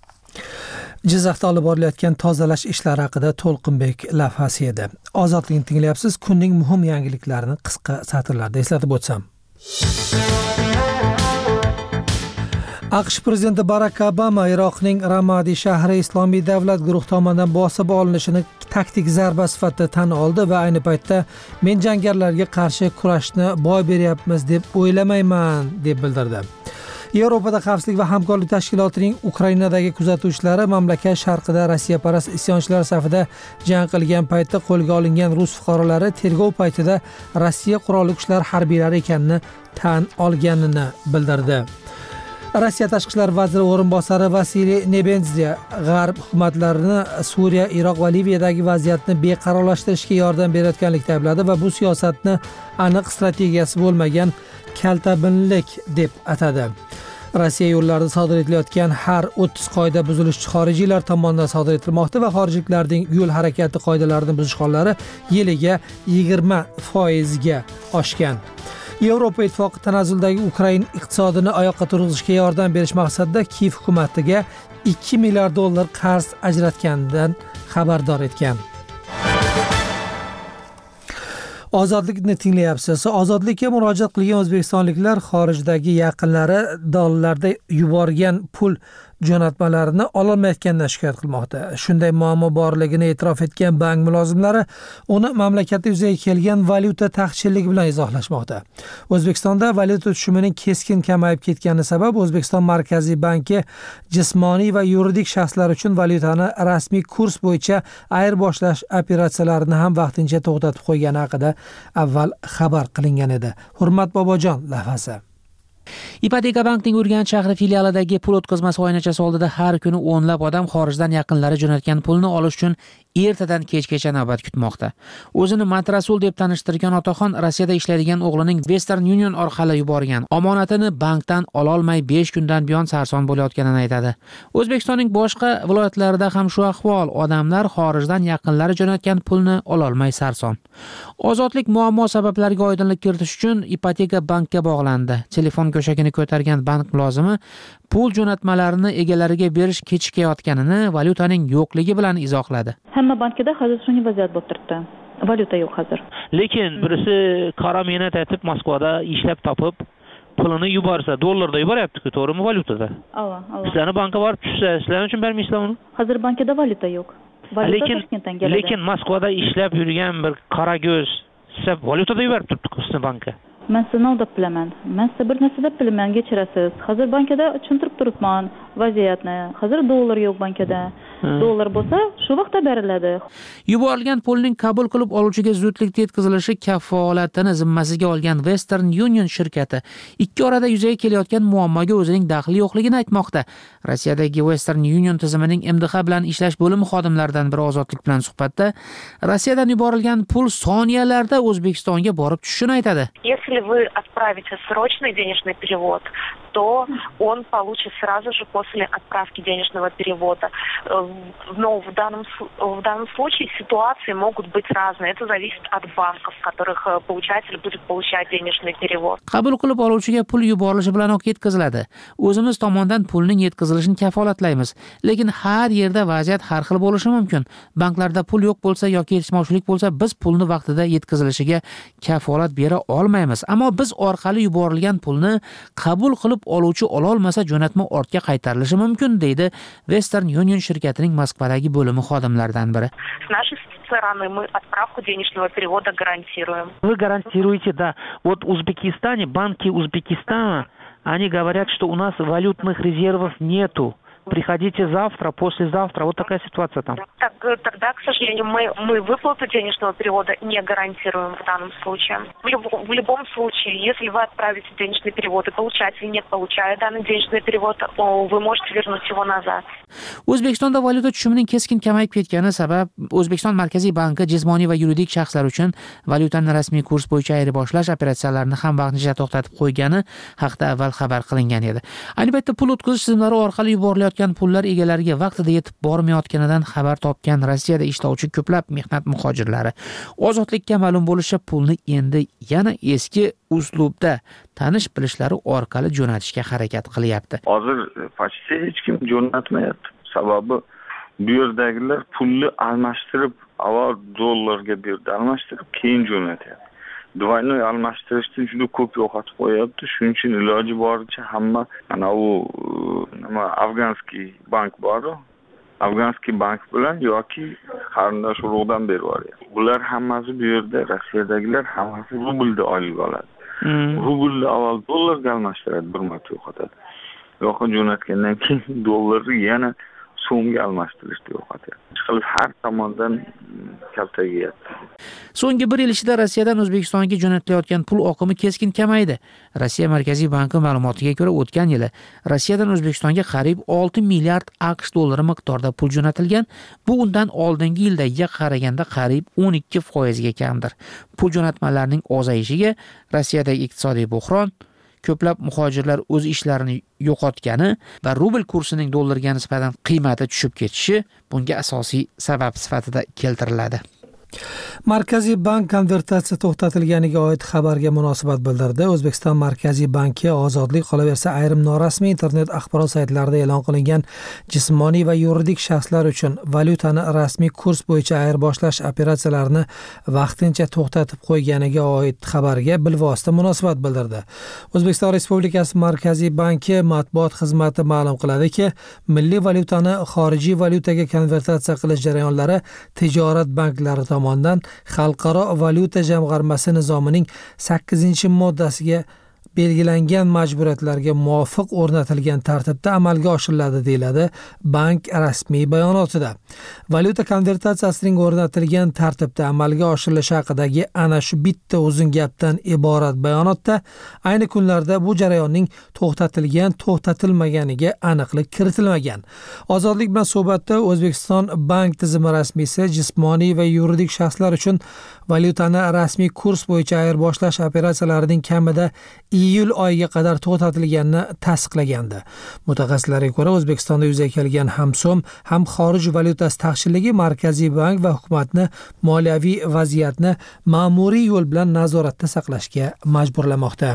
Jizzaxda olib borilayotgan tozalash ishlari haqida To'lqinbek lavhasi edi. Ozodlikni tinglayapsiz. Kunning muhim yangiliklarini qisqa satrlarda eslatib o'tsam. AQSh prezidenti Barak Obama Iroqning Ramadi shahri Islomiy davlat guruhi tomonidan bosib olinishini taktik zarba sifatida tan oldi va ayni paytda men jangarilarga qarshi kurashni boy beryapmiz deb o'ylamayman deb bildirdi. Yevropada xavfsizlik va hamkorlik tashkilotining Ukrainadagi kuzatuvchilari mamlakat sharqida Rossiyaparast isyonchilar safida jang qilgan paytda qo'lga olingan rus fuqarolari tergov paytida Rossiya qurolli kuchlar harbiylari ekanini tan olganini bildirdi. Rossiya tashqi ishlar vaziri o'rinbosari Vasiliy Nebenzya g'arb hukumatlarini Suriya, Iroq va Liviyadagi vaziyatni beqarorlashtirishga yordam berayotganlikda aybladi va bu siyosatni aniq strategiyasi bo'lmagan kaltabinlik deb atadi. Rossiya yo'llarida sodir etilayotgan har 30 qoida buzilishi xorijiylar tomonidan sodir etilmoqda va xorijliklarning yo'l harakati qoidalarini buzish hollari yiliga 20% ga oshgan. Yevropa Ittifoqi tanazzuldagi Ukraina iqtisodini oyoqqa turg'izishga yordam berish maqsadida Kiyev hukumatiga $2 milliard qarz ajratganidan xabardor etgan. Ozodlikni tinglayapsiz. Ozodlikka murojaat qilgan o'zbekistonliklar xorijdagi yaqinlari dollarda yuborgan pul jo'natmalarini ololmayotganidan shikoyat qilmoqda. Shunday muammo borligini e'tirof etgan bank mulozimlari uni mamlakatda yuzaga kelgan valyuta taqchilligi bilan izohlashmoqda. O'zbekistonda valyuta tushumining keskin kamayib ketgani sabab O'zbekiston Markaziy banki jismoniy va yuridik shaxslar uchun valyutani rasmiy kurs bo'yicha ayirboshlash operatsiyalarini ham vaqtincha to'xtatib qo'ygani haqida avval xabar qilingan edi. Hurmat Bobojon lavhasi. Ipoteka bankning Urganch shahri filialidagi pul o'tkazmasi oynachasi oldida har kuni o'nlab odam xorijdan yaqinlari jo'natgan pulni olish uchun ertadan kechgacha navbat kutmoqda. O'zini Matrasul deb tanishtirgan otaxon Rossiyada ishlaydigan o'g'lining Western Union orqali yuborgan omonatini bankdan ololmay 5 kundan buyon sarson bo'layotganini aytadi. O'zbekistonning boshqa viloyatlarida ham shu ahvol. Odamlar xorijdan yaqinlari jo'natgan pulni ololmay sarson. Ozodlik muammo sabablariga oydinlik kiritish uchun ipoteka bankka bog'landi. Telefon go'shagini ko'targan bank mulozimi pul jo'natmalarini egalariga berish kechikayotganini valyutaning yo'qligi bilan izohladi. Hamma bankida hozir shunday vaziyat bo'lib turibdi. Valyuta yo'q hozir. Lekin birisi qora mehnat etib Moskvada ishlab topib pulini yuborsa, dollarda yuboryapti-ku, to'g'rimi, valyutada? Ava. Sizlarning bankka borib tushsa, sizlar uchun bermaysizlar uni? Hozir bankida valyuta yo'q. Lekin Moskvada ishlab yurgan bir qora ko'z siz valyutada yuborib turibdi-ku sizning bankka. Men sinovda bilaman. Men siz bir narsada bilaman, kechirasiz. Hozir bankada tushuntirib turibman vaziyatni. Hozir dollar yo'q bankada. Dollar bo'lsa, shu vaqtda beriladi. Yuborilgan pulning qabul qilib oluvchiga zudlikda yetkazilishi kafolatini zimmasiga olgan Western Union shirkati ikki orada yuzaga kelayotgan muammoga o'zining daxli yo'qligini aytmoqda. Rossiyadagi Western Union tizimining MDH bilan ishlash bo'limi xodimlaridan biri Ozodlik bilan suhbatda Rossiyadan yuborilgan pul soniyalarda O'zbekistonga borib tushishini aytadi. Если вы отправите срочный денежный перевод, то он получит сразу же после отправки денежного перевода. Но в данном случае ситуации могут быть разные. Это зависит от банков, в которых получатель будет получать денежный перевод. Qabul qilib oluvchiga pul yuborilishi bilanoq yetkaziladi. O'zimiz tomonidan pulning yetkazilishini kafolatlaymiz. Lekin har yerda vaziyat har xil bo'lishi mumkin. Banklarda pul yo'q bo'lsa yoki yetishmovchilik bo'lsa, biz pulni vaqtida yetkazilishiga kafolat bera olmaymiz. Ammo biz orqali yuborilgan pulni qabul qilib oluvchi ololmasa jo'natma ortga qaytarilishi mumkin, deydi Western Union shirkatining Moskvadagi bo'limi xodimlaridan biri. С нашей стороны мы отправку денежного перевода гарантируем. Вы гарантируете, да. Вот в Узбекистане, банки Узбекистана, они говорят, что у нас валютных резервов нету. Приходите завтра, послезавтра. Вот такая ситуация там. Тогда, к сожалению, мы выплату денежного перевода не гарантируем в данном случае. В любом случае, если вы отправите денежный перевод и получатель не получает данный денежный перевод, вы можете вернуть его назад. O'zbekistonda valyuta tushumining keskin kamayib ketgani sabab O'zbekiston Markaziy banki jismoniy va yuridik shaxslar uchun valyutani rasmiy kurs bo'yicha ayirboshlash operatsiyalarini ham vaqtincha to'xtatib qo'ygani haqida avval xabar qilingan edi. Ayni paytda pul o'tkazish tizimlari orqali yuborilayotgan pullar egalariga vaqtida yetib bormayotganidan xabar topgan Rossiyada ishlovchi ko'plab mehnat muhojirlari Ozodlikka ma'lum bo'lishicha pulni endi yana eski uslubda tanish bilishlari orqali jo'natishga harakat qilyapti. Hozir почти hech kim jo'natmayapti. Sababi bu yerdagilar pulni almashtirib, avval dollarga berdi, almashtirib keyin jo'natyapti. Двойной almashtirishni juda ko'p yo'qotib qo'yapti. Shuning uchun iloji boricha hamma ana u afg'onskiy bank bor. Afg'onskiy bank bilan yoki qarindosh urug'dan berib yuboryapti. Bular hammasi bu yerda Rossiyadagilar hammasi rublda oylik oladi. Rublni avval dollarga almashtiradi, bir marta yo'qotadi. Yo'qib jo'natgandan keyin dollarni yana so'mga almashtirishni yo'qotadi. Har tomondan kaltagyapti. So'nggi 1 yil ichida Rossiyadan O'zbekistonga jo'natilayotgan pul oqimi keskin kamaydi. Rossiya Markaziy banki ma'lumotiga ko'ra, o'tgan yili Rossiyadan O'zbekistonga qariyb 6 milliard AQSh dollari miqdorida pul jo'natilgan. Bu undan oldingi yildagiga qaraganda qariyb 12% ga kamdir. Pul jo'natmalarining ozayishiga Rossiyadagi iqtisodiy buhron, ko'plab muhojirlar o'z ishlarini yo'qotgani va rubl kursining dollarga nisbatan qiymati tushib ketishi bunga asosiy sabab sifatida keltiriladi. Markaziy bank konvertatsiya to'xtatilganiga oid xabarga munosabat bildirdi. O'zbekiston Markaziy banki ozodlik qolaversa ayrim norasmiy internet axborot saytlarida e'lon qilingan jismoniy va yuridik shaxslar uchun valyutani rasmiy kurs bo'yicha ayirboshlash operatsiyalarini vaqtincha to'xtatib qo'yganiga oid xabarga bilvosita munosabat bildirdi. O'zbekiston Respublikasi Markaziy banki matbuot xizmati ma'lum qiladiki, milliy valyutani xorijiy valyutaga konvertatsiya qilish jarayonlari tijorat banklari tomonidan Xalqaro valyuta jamg'armasi nizomining 8-moddasiga belgilangan majburiyatlarga muvofiq o'rnatilgan tartibda amalga oshiriladi, deyiladi bank rasmiy bayonotida. Valyuta konvertatsiyasining o'rnatilgan tartibda amalga oshirilishi haqidagi ana shu bitta uzun gapdan iborat bayonotda ayni kunlarda bu jarayonning to'xtatilmaganiga aniqlik kiritilmagan. Ozodlik bilan suhbatda O'zbekiston bank tizimi rasmiysi jismoniy va yuridik shaxslar uchun valyutani rasmiy kurs bo'yicha ayirboshlash operatsiyalarining kamida iyul oyiga qadar to'xtatilganini tasdiqlagandi. Mutaxassislarga ko'ra, O'zbekistonda yuzaga kelgan ham so'm, ham xorij valyutasi taqchilligi Markaziy bank va hukumatni moliyaviy vaziyatni ma'muriy yo'l bilan nazoratda saqlashga majburlamoqda.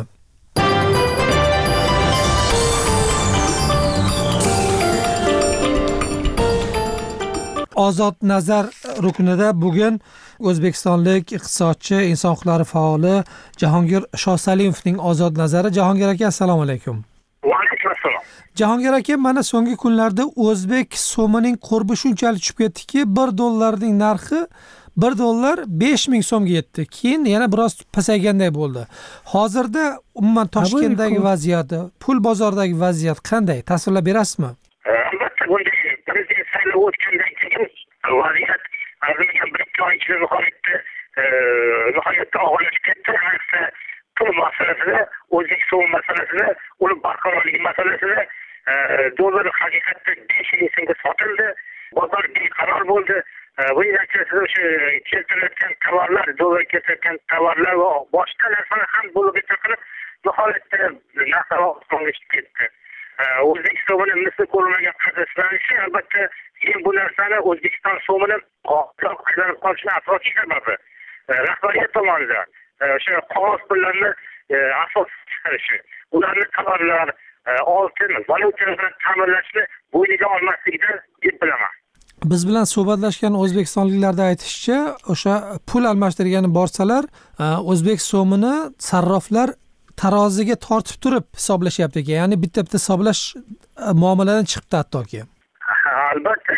Ozod nazar ruknida bugun o'zbekistonlik iqtisodchi, inson huquqlari faoli Jahongir Shosalimovning ozod nazari. Jahongir aka, assalomu alaykum. Va alaykum assalom. Jahongir aka, mana so'nggi kunlarda o'zbek so'mining qurbi shunchalik tushib ketdiki, $1 narxi $1 5000 so'mga yetdi. Keyin yana biroz pasayganday bo'ldi. Hozirda umuman Toshkentdagi vaziyat, pul bozoridagi vaziyat qanday? Tasvirlab berasizmi? Albatta, bunday prezident saylovi o'tgandan keyin vaziyat azalgan 1-2 oy ichida nihoyatda og'irlashib ketdi. Ayniqsa pul masalasida, o'zbek so'm masalasida, uni barqarorligi masalasida dollar haqiqatda 5000 so'mga sotildi. Bozor beqaror bo'ldi. Buning natijasida o'sha keltirilayotgan tovarlar, dollar keltirilgan tovarlar va boshqa narsalar ham bo'lib qilib nihoyatda narxlar osmonga chiqib ketdi. O'zbek so'mini misli ko'rmagan qadrsizlanishi albatta keyin bu narsani O'zbekiston so'mini aylanib qolishini asosiy sababi rahbariyat tomonidan o'sha qog'oz pullarni asos chiqarishi, ularni tovarlar, oltin, valyuta bilan ta'minlashni bo'yniga olmasligidan deb bilaman. Biz bilan suhbatlashgan o'zbekistonliklarda aytishicha, o'sha pul almashtirgani borsalar, o'zbek so'mini sarroflar taroziga tortib turib hisoblashyapti ekan. Ya'ni bitta-bitta hisoblash muomaladan chiqdi hattoki. Albatta,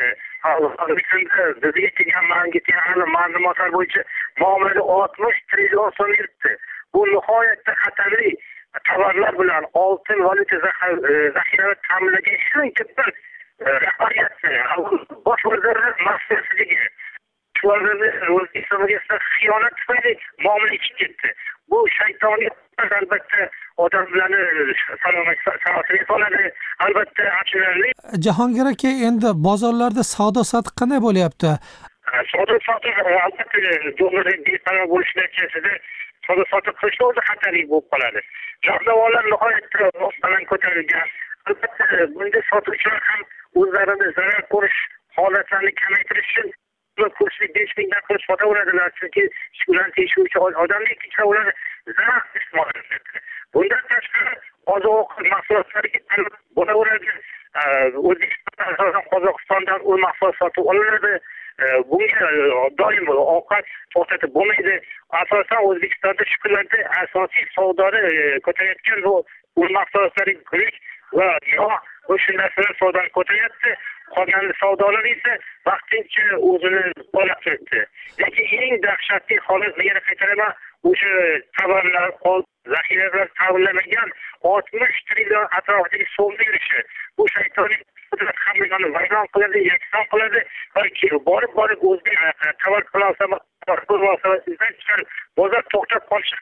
bizga kelgan ma'lumotlar bo'yicha muomalada 60 trillion so'm yuribdi. Bu nihoyatda xatarli tovarlar bilan oltin valyuta zaxirani ta'minlagan shuncha rahbariyatni, bosh vazirlar mas'uliyatligi, O'zbekistonga xiyonat tufayli muomala ichib ketdi. Bu shaytonlik albatta odamlarni salomatiga soladi. Albatta achinarli. Jahongir aka, endi bozorlarda savdo-sotiq qanday bo'lyapti? Savdo-sotiq albatta dollarning beqaror bo'lishi natijasida savdo-sotiq qilish o'zi xatarli bo'lib qoladi. Narx-navolar nihoyatda osmondan ko'tarilgan. Albatta bunda sotuvchilar ham o'zlarini zarar ko'rish holatlarini kamaytirish uchun kursni 5000 dan qilib sotaveradilar, chunki ularni teshuvchi odamlar ichida ular zarar qilishmoqda. Bundan tashqari oziq-ovqat mahsulotlariga talab bo'laveradi. O'zbekiston asosan Qozog'istondan u mahsulot sotib olinadi. Bunga doim ovqat to'xtatib bo'lmaydi. Asosan O'zbekistonda shu kunlarda asosiy savdoni ko'tarayotgan bu mahsulotlarning gulik va yog' o'sha narsalar savdoni ko'taryapti. Qolgan savdolar esa vaqtincha o'zini olib turibdi. Lekin eng dahshatli holat, yana qaytaraman, o'sha tovarlar, zaxiralar ta'minlanmagan 60 trillion atrofidagi so'mni yurishi. Bu shaytonlik hammasini vayron qiladi, yakson qiladi. Balki borib o'zbek tovar qilolsa,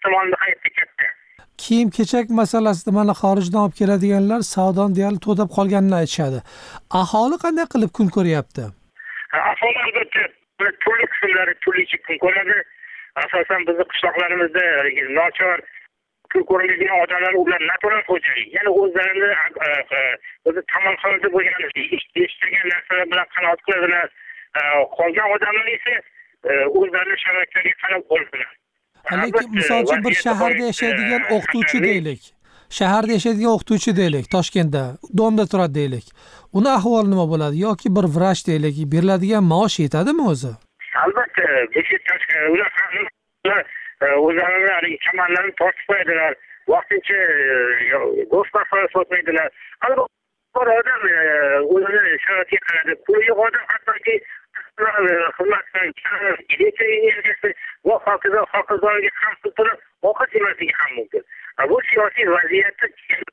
ehtimoli nihoyatda katta. Kiyim kechak masalasida mana xorijdan olib keladiganlar savdoni deyarli to'xtab qolganini aytishadi. Aholi qanday qilib kun ko'ryapti? Aholi albatta turli qismlari turlicha kun ko'radi. Asosan bizning qishloqlarimizda nochor kun ko'rmaydigan odamlar ular natural xo'jalik, ya'ni o'zlarini o'zi tamoyilda bo'lgan eshitgan narsalar bilan qanoat qiladilar. Qolgan odamlar esa o'zlarini sharoitlariga qarab bo'ladilar. Lekin misol uchun bir shaharda yashaydigan o'qituvchi deylik. Shaharda yashaydigan o'qituvchi deylik, Toshkentda, domda turadi deylik. Uni ahvoli nima bo'ladi yoki bir vrach deylik, beriladigan maosh yetadimi o'zi? Albatta, ular o'zlarining kamanlarini tortib qo'yadilar. Vaqtincha go'shtlar sotmaydilar. Albatta, odam o'zini sharoitiga qaradi. Puli yo'q odam hattoki xizmatdan elektr energiyasi va hokazolarga ham turib ovqat yemasligi ham mumkin. Bu siyosiy vaziyatni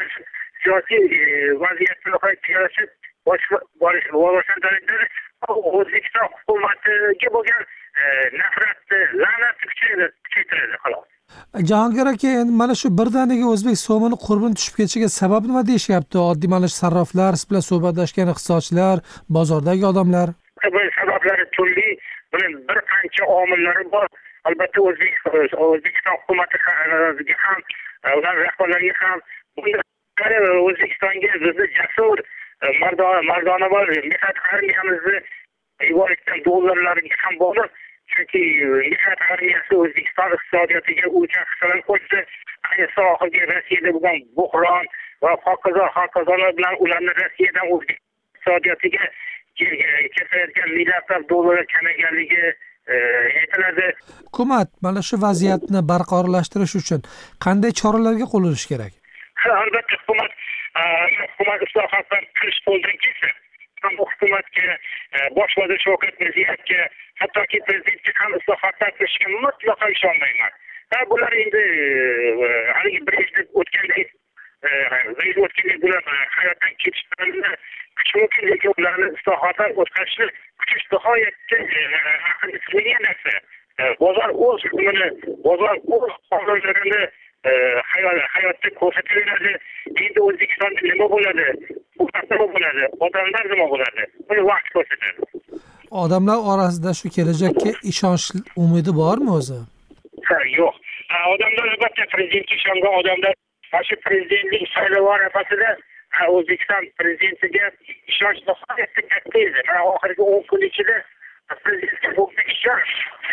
yarashib boshlanadi. O'zbekiston hukumatiga bo'lgan nafratni, la'natni kuchaytiradi xolos. Jahongir aka, endi mana shu birdaniga o'zbek so'mini qurbin tushib ketishiga sabab nima deyishyapti? Oddiy mana shu sarroflar, siz bilan suhbatlashgan iqtisodchilar, bozordagi odamlar. Sabablari turli, buning bir qancha omillari bor. Albatta O'zbekiston hukumatiga ham, ular rahbarlariga ham O'zbekistonga bizni jasur mardonavor mehnat armiyamizni yuborayotgan dollarlarga ham bog'liq. Chunki mehnat armiyasi O'zbekiston iqtisodiyotiga o'cha hissalar qo'shdi. Ayniqsa oxirgi Rossiyada bo'lgan buhron va hokazolar bilan ularni Rossiyadan O'zbekiston iqtisodiyotiga ketayotgan milliardlab dollar kamaganligi aytiladi. Hukumat mana shu vaziyatni barqarorlashtirish uchun qanday choralarga qo'l urish kerak? Albatta hukumat islohotlar qilish qo'ldan kelsa, bu hukumatga bosh vazir Shavkat Mirziyoyevga, hattoki prezidentga ham islohotlar qilishga mutlaqo ishonmayman. Bular endi haligi prezident o'tgandek bular hayotdan ketishlarini kuch mumkin, lekin ularni islohotlar o'tkazishni kutish nihoyatda aqlga sig'maydigan narsa. Bozor o'z hukmini, bozor o'z qonunlarini hayotda ko'rsataveradi. Endi O'zbekistonda nima bo'ladi? Nima bo'ladi? Odamlar nima bo'ladi? Buni vaqt ko'rsatadi. Odamlar orasida shu kelajakka ishonch umidi bormi o'zi? Yo'q. Odamlar albatta prezidentga ishongan odamlar shu prezidentlik saylovi arafasida O'zbekiston prezidentiga ishonch nihoyatda katta edi. Mana oxirgi 10 kun ichida prezidentga bo'lgan ishonch,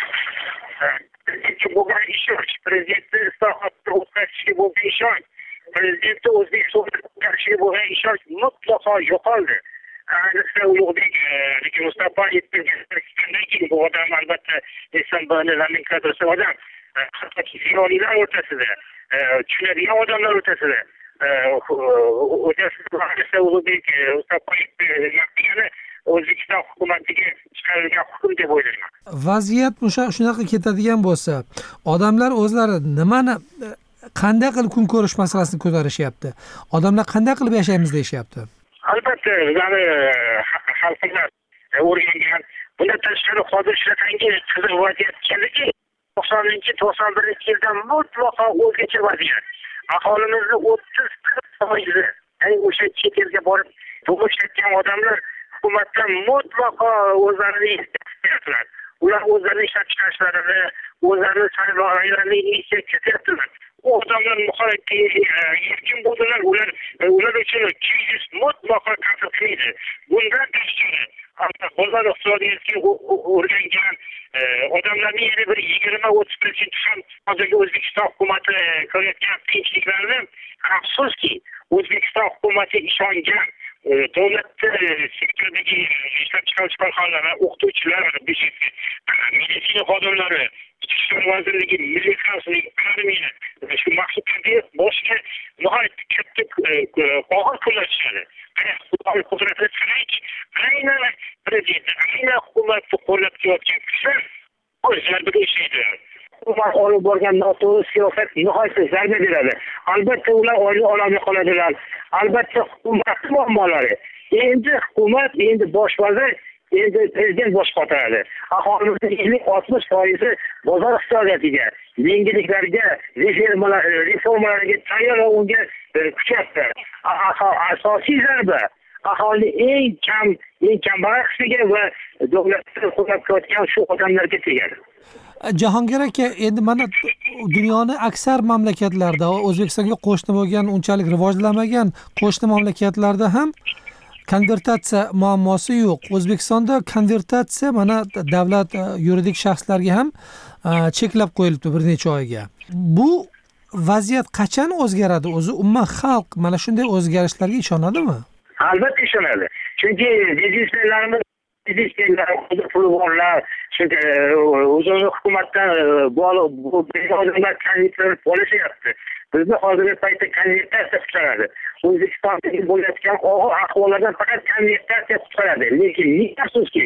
prezidentni islohotni o'tkazishga bo'lgan ishonch, prezidentni O'zbekistonga o'tkazishga bo'lgan ishonch mutlaqo yo'qoldi. Ayniqsa Ulug'bek Mustafoyev O'zbekistondan keyin bu odam albatta Esenboyni nomenklaturasi odam, hattoki ziyolilar o'rtasida, tushunadigan odamlar o'rtasida Ulug'bek Mustafoyev maqtagani O'zbekiston hukumatiga chiqarilgan hukm deb o'ylayman. Vaziyat shunaqa ketadigan bo'lsa, odamlar o'zlari nimani qanday qilib kun ko'rish masalasini ko'tarishyapti? Odamlar qanday qilib yashaymiz deyishyapti? Albatta, xalqlar o'rgangan. Bundan tashqari hozir shunaqangi qiziq vaziyat keldiki, 90-91-yildan mutlaqo o'zgacha vaziyat. Aholimizni 30-40%, ya'ni o'sha chet elga borib turmush qurgan odamlar hukumatdan mutlaqo o'zlarini istayaptilar. Ular o'zlarining ishlab chiqarishlarini, o'zlarining sarmoyalarini ishga ketyaptilar. U odamlar nihoyatda erkin bo'ldilar. Ular uchun kriz mutlaqo ta'sir qilmaydi. Bundan tashqari bozor iqtisodiyotiga o'rgangan odamlarning yana bir 20-30% ham hozirgi O'zbekiston hukumati ko'rayotgan qiyinchiliklarni, afsuski O'zbekiston hukumati ishongan davlat sektoridagi ishlab chiqaruvchi korxonalar, o'qituvchilar, meditsina xodimlari, Ichki vazirligi, milliy xavfsizlik, armiya, shu maqsadlarga boshqa nihoyatda katta og'ir kunlar tushadi. Xudoning qudratini qarayki, aynan prezident, aynan hukumatni qo'llab kelayotgan kishilar o'z zarbiga ishlaydi. Hukumat olib borgan noto'g'ri siyosat nihoyatda zarba beradi. Albatta ular oylik olmay qoladilar. Albatta hukumat muammolari. Endi hukumat, endi bosh vazir endi prezident bosh qotiradi. Aholimizning 50-60% bozor iqtisodiyotiga, yengilliklarga, reformalarga tayyor va unga kuchayapti. Asosiy zarba aholi eng kambag'al qismiga va davlatni qo'llab kelayotgan shu odamlarga tegadi. Jahongir aka, endi mana dunyoning aksar mamlakatlarida, O'zbekistonga qo'shni bo'lgan, unchalik rivojlanmagan qo'shni mamlakatlarda ham konvertatsiya muammosi yo'q. O'zbekistonda konvertatsiya mana davlat yuridik shaxslarga ham cheklab qo'yilibdi bir necha oyga. Bu vaziyat qachon o'zgaradi? O'zi umuman xalq mana shunday o'zgarishlarga ishonadimi? Albatta ishonadi. Chunki biznesmenlarimiz puli borlar, chunki o'zini hukumatdan bu odamlar konvertatsiya bo'lishyapti. Bizni hozirgi paytda konvertatsiya qutqaradi. O'zbekistonda bo'layotgan og'ir ahvollardan faqat konvertatsiya qutqaradi. Lekin afsuski,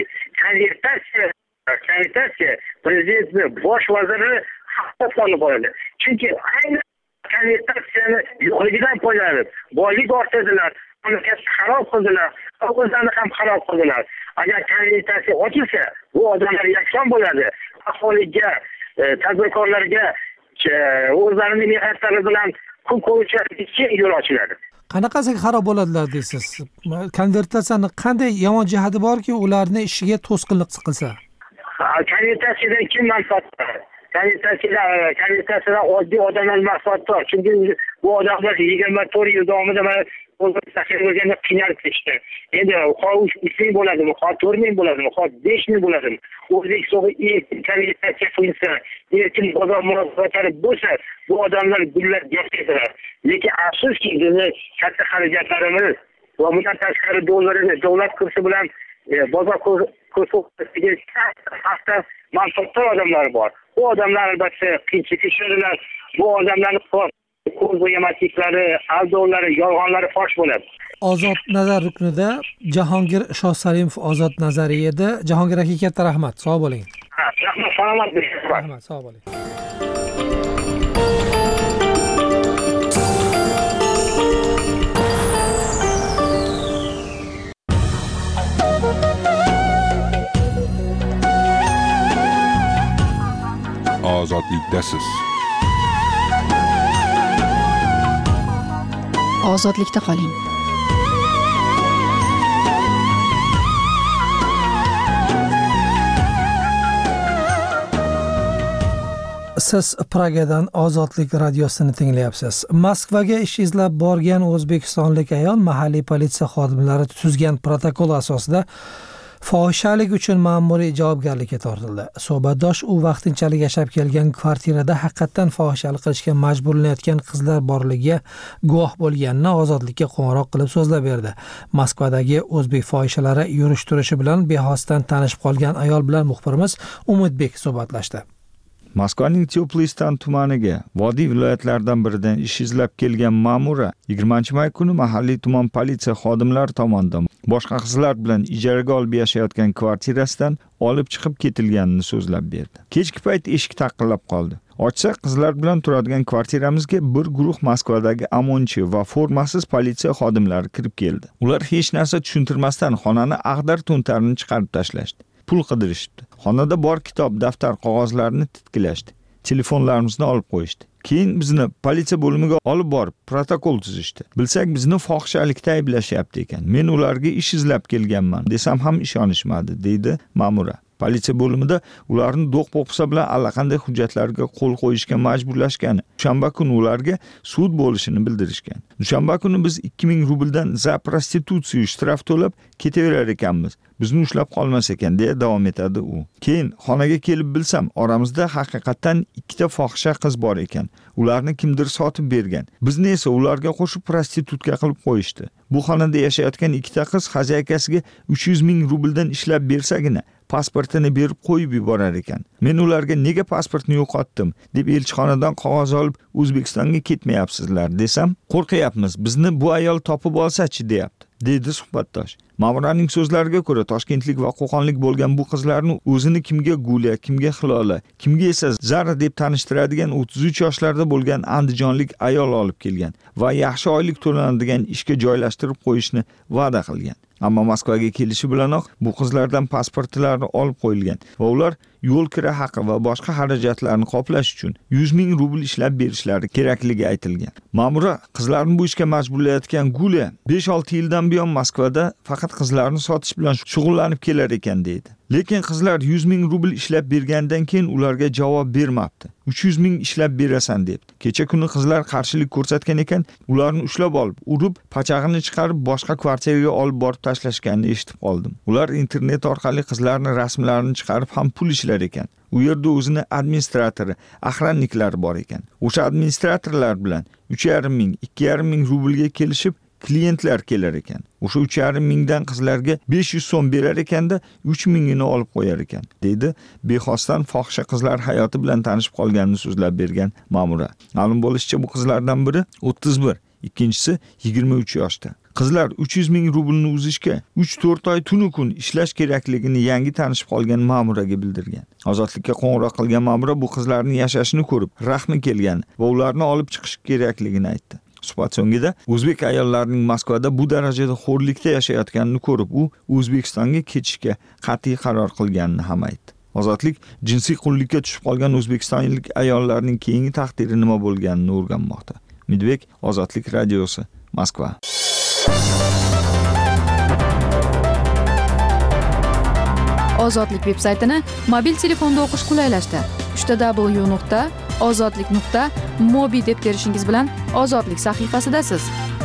konvertatsiya prezidentni bosh vaziri haqqa olib boradi. Chunki ayni konvertatsiyani yo'qligidan foydalanib, boylik orttirdilar, mamlakatni xarob qildilar, o'zlarini ham xarob qildilar. Agar konvertatsiya ochilsa, bu odamlar yakson bo'ladi. Aholiga, tadbirkorlarga o'zlarining mehnatlari bilan kun ko'rishga yo'l ochiladi. Qanaqasiga xarob bo'ladilar deysiz? Konvertatsiyani qanday yomon jihati borki, ularni ishiga to'sqinlik qilsa? Konvertatsiyadan kim manfaatdor? Konvertatsiyadan oddiy odamlar manfaatdor. Chunki bu odamlar 24 yil davomida o'zbekistonga qiynalib ketishdi. Endi 3 ming bo'ladimi, 4 ming bo'ladimi, 5 ming bo'ladimi? O'zbekistonga konvertatsiya qilinsa, erkin bozor munosabatlari bo'lsa, bu odamlar gullab yashaydilar. Lekin afsuski, bizni katta xarajatlarimiz va bundan tashqari davlat kursi bilan bozor kursiga hafta manfaatdor odamlar bor. Bu odamlar albatta qiyinchilikka tushadilar. Bu odamlarning ko'z bo'yamasliklari, aldovlari, yolg'onlari fosh bo'ladi. Ozod nazar ruknida Jahongir Shosalimov ozod nazariy edi. Jahongir aka, katta rahmat. Sog' bo'ling. Rahmat, salomat bo'ling. Rahmat, sog' bo'ling. Ozodlikdasiz. Ozodlikda qoling. Siz Pragadan Ozodlik radiosini tinglayapsiz. Moskvaga ish izlab borgan o'zbekistonlik ayol mahalliy politsiya xodimlari tuzgan protokol asosida fohishalik uchun ma'muriy javobgarlikka tortildi. Suhbatdosh u vaqtinchalik yashab kelgan kvartirada haqiqatan fohishalik qilishga majburlanayotgan qizlar borligiga guvoh bo'lganini ozodlikka qo'ng'iroq qilib so'zlab berdi. Moskvadagi o'zbek fohishalari yurish-turishi bilan bexosdan tanishib qolgan ayol bilan muxbirimiz Umidbek suhbatlashdi. Moskvaning Teplystan tumaniga vodiy viloyatlaridan biridan ish izlab kelgan ma'mura 20-may kuni mahalliy tuman politsiya xodimlari tomonidan boshqa qizlar bilan ijaraga olib yashayotgan kvartirasidan olib chiqib ketilganini so'zlab berdi. Kechki payt eshik taqillab qoldi. Ochsak, qizlar bilan turadigan kvartiramizga bir guruh Moskvadagi OMONchi va formasiz politsiya xodimlari kirib keldi. Ular hech narsa tushuntirmasdan xonani ag'dar-to'ntarini chiqarib tashlashdi. Pul qidirishdi. Xonada bor kitob, daftar, qog'ozlarni titkilashdi. Telefonlarimizni olib qo'yishdi. Keyin bizni politsiya bo'limiga olib borib protokol tuzishdi. Bilsak, bizni fohishalikda ayblashyapti ekan. Men ularga ish izlab kelganman desam ham ishonishmadi, deydi ma'mura. Politsiya bo'limida ularni do'q-po'pisa bilan allaqanday hujjatlarga qo'l qo'yishga majburlashgani, dushanba kuni ularga sud bo'lishini bildirishgan. Dushanba kuni biz 2000 rubldan za prostitutsiya shtraf to'lab ketaverar ekanmiz. Bizni ushlab qolmas ekan, deya davom etadi u. Keyin xonaga kelib bilsam, oramizda haqiqatan ikkita fohisha qiz bor ekan. Ularni kimdir sotib bergan. Bizni esa ularga qo'shib prostitutka qilib qo'yishdi. Bu xonada yashayotgan ikkita qiz xazaykasiga 300 ming rubldan ishlab bersagina pasportini berib qo'yib yuborar ekan. Men ularga nega pasportni yo'qotdim deb elchixonadan qog'oz olib O'zbekistonga ketmayapsizlar desam, qo'rqyapmiz. Bizni bu ayol topib olsa-chi deyapti, deydi suhbatdosh. Ma'muraning so'zlariga ko'ra, toshkentlik va qo'qonlik bo'lgan bu qizlarni o'zini kimga Gula, kimga Hilola, kimga esa Zara deb tanishtiradigan 33 yoshlarda bo'lgan andijonlik ayol olib kelgan va yaxshi oylik to'lanadigan ishga joylashtirib qo'yishni va'da qilgan. Ammo Moskvaga kelishi bilanoq bu qizlardan pasportlarini olib qo'yilgan va ular yo'l kira haqi va boshqa xarajatlarni qoplash uchun 100 ming rubl ishlab berishlari kerakligi aytilgan. Ma'mura qizlarni bu ishga majburlayotgan Gula 5-6 yildan buyon Moskvada faqat qizlarni sotish bilan shug'ullanib kelar ekan deydi. Lekin qizlar 100 ming rubl ishlab bergandan keyin ularga javob bermabdi. 300 ming ishlab berasan debdi. Kecha kuni qizlar qarshilik ko'rsatgan ekan, ularni ushlab olib, urib, pachag'ini chiqarib boshqa kvartiraga olib borib tashlashganini eshitib qoldim. Ular internet orqali qizlarning rasmlarini chiqarib ham pul ishlar ekan. U yerda o'zini administratori, охранниклari bor ekan. O'sha administratorlar bilan 3,5 ming, 2,5 ming rublga kelishib klientlar kelar ekan. O'sha 3,5 mingdan qizlarga 500 so'm berar ekanda 3 mingini olib qo'yar ekan, deydi bexosdan fohisha qizlar hayoti bilan tanishib qolganini so'zlab bergan ma'mura. Ma'lum bo'lishicha, bu qizlardan biri 31, ikkinchisi 23 yoshda. Qizlar 300 ming rublni uzishga 3-4 oy tunu kun ishlash kerakligini yangi tanishib qolgan ma'muraga bildirgan. Ozodlikka qo'ng'iroq qilgan ma'mura bu qizlarning yashashini ko'rib, rahmi kelgan va ularni olib chiqish kerakligini aytdi. Suhbat so'ngida o'zbek ayollarining Moskvada bu darajada xo'rlikda yashayotganini ko'rib, u O'zbekistonga ketishga qat'iy qaror qilganini ham aytdi. Ozodlik jinsiy qullikka tushib qolgan o'zbekistonlik ayollarning keyingi taqdiri nima bo'lganini o'rganmoqda. Midbek, Ozodlik radiosi, Moskva. Ozodlik veb-saytini mobil telefonda o'qish qulaylashdi. www.ozodlik.mobi deb terishingiz bilan Ozodlik sahifasidasiz.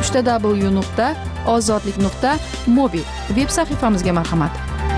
www.ozodlik.mobi veb sahifamizga marhamat.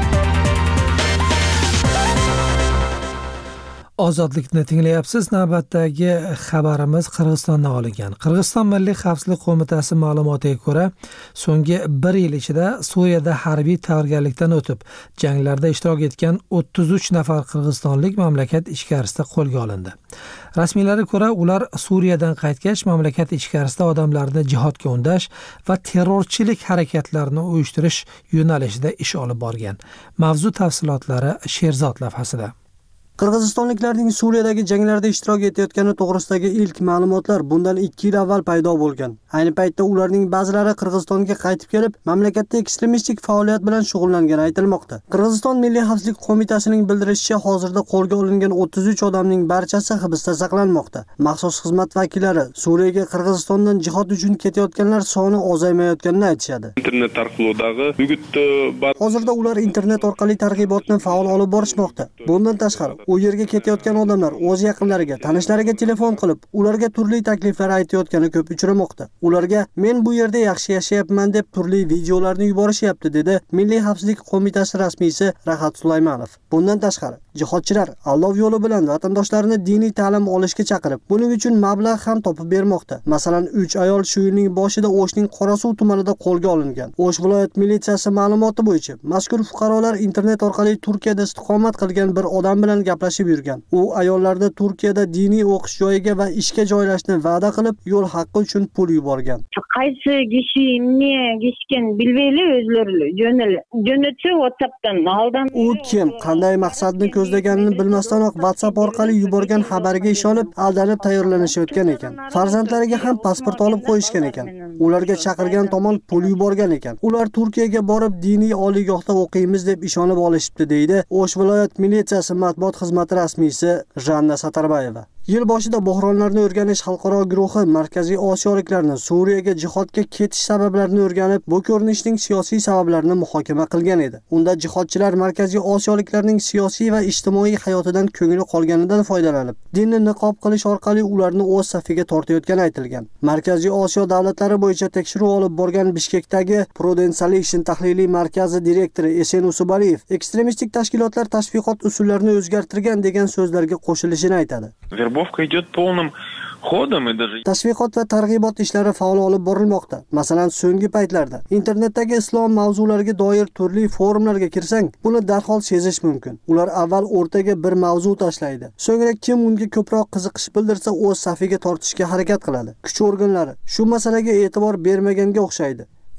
Ozodlikni tinglayapsiz. Navbatdagi xabarimiz Qirg'izistondan olingan. Qirg'iziston Milliy xavfsizlik qo'mitasi ma'lumotiga ko'ra, so'nggi 1 yil ichida Suriyada harbiy tayyorgarlikdan o'tib, janglarda ishtirok etgan 33 nafar qirg'izistonlik mamlakat ichkarisida qo'lga olindi. Rasmiylarga ko'ra, ular Suriyadan qaytgach, mamlakat ichkarisida odamlarni jihodga undash va terrorchilik harakatlarini uyushtirish yo'nalishida ish olib borgan. Mavzu tafsilotlari Sherzod lavhasida. Qirg'izistonliklarning Suriyadagi janglarda ishtirok etayotgani to'g'risidagi ilk ma'lumotlar bundan 2 yil avval paydo bo'lgan. Ayni paytda ularning ba'zilari Qirg'izistonga qaytib kelib, mamlakatda ekstremistik faoliyat bilan shug'ullangani aytilmoqda. Qirg'iziston Milliy xavfsizlik qo'mitasining bildirishicha, hozirda qo'lga olingan 33 odamning barchasi hibsda saqlanmoqda. Maxsus xizmat vakillari Suriyaga Qirg'izistondan jihod uchun ketayotganlar soni ozaymayotganini aytishadi. Internet orqalidagi yigitni hozirda ular internet orqali targ'ibotni faol olib borishmoqda. Bundan tashqari, u yerga ketayotgan odamlar o'z yaqinlariga, tanishlariga telefon qilib, ularga turli takliflar aytayotgani ko'p uchramoqda. Ularga "Men bu yerda yaxshi yashayapman" deb turli videolarni yuborishyapti, dedi Milliy xavfsizlik qo'mitasi rasmiysi Rahat Sulaymanov. Bundan tashqari, jihodchilar Alloh yo'li bilan vatandoshlarini diniy ta'lim olishga chaqirib, buning uchun mablag' ham topib bermoqda. Masalan, 3 ayol shu yilning boshida O'shning Qorasuv tumanida qo'lga olingan. O'sh viloyat militsiyasi ma'lumoti bo'yicha, mazkur fuqarolar internet orqali Turkiyada istiqomat qilgan bir odam bilan gaplashib yurgan. U ayollarni Turkiyada diniy o'qish joyiga va ishga joylashni va'da qilib, yo'l haqqi uchun pul yuborgan. Qaysi kishi ne kechgan bilmayli o'zlari jo'natsa WhatsAppdan aldan. U kim, qanday maqsadni ko'zlaganini bilmasdanoq WhatsApp orqali yuborgan xabariga ishonib, aldanib tayyorlanishayotgan ekan. Farzandlariga ham pasport olib qo'yishgan ekan. Ularga chaqirgan tomon pul yuborgan ekan. Ular Turkiyaga borib diniy oliygohda o'qiymiz deb ishonib olishibdi, deydi O'sh viloyat militsiyasi matbuot xizmati rasmiysi Janna Satarbayeva. Yil boshida Bo'hronlarni o'rganish xalqaro guruhi Markaziy Osiyoliklarni Suriyaga jihodga ketish sabablarini o'rganib, bu ko'rinishning siyosiy sabablarini muhokama qilgan edi. Unda jihodchilar Markaziy Osiyoliklarning siyosiy va ijtimoiy hayotidan ko'ngli qolganidan foydalanib, dinni niqob qilish orqali ularni o'z safiga tortayotgani aytilgan. Markaziy Osiyo davlatlari bo'yicha tekshiruv olib borgan Bishkekdagi Prudential tahliliy markazi direktori Esen Usubaliyev ekstremistik tashkilotlar tashviqot usullarini o'zgartirgan degan so'zlarga qo'shilishini aytadi. Вербовка идет полным ходом и даже tashviqot va targ'ibot ishlari faol olib borilmoqda. Masalan, so'nggi paytlarda internetdagi islom mavzulariga doir turli forumlarga kirsang, buni darhol sezish mumkin. Ular avval o'rtaga bir mavzu tashlaydi. So'ngra kim unga ko'proq qiziqish bildirsa, o'z safiga tortishga harakat qiladi. Kuch organlari shu masalaga e'tibor bermaganga o'xshaydi.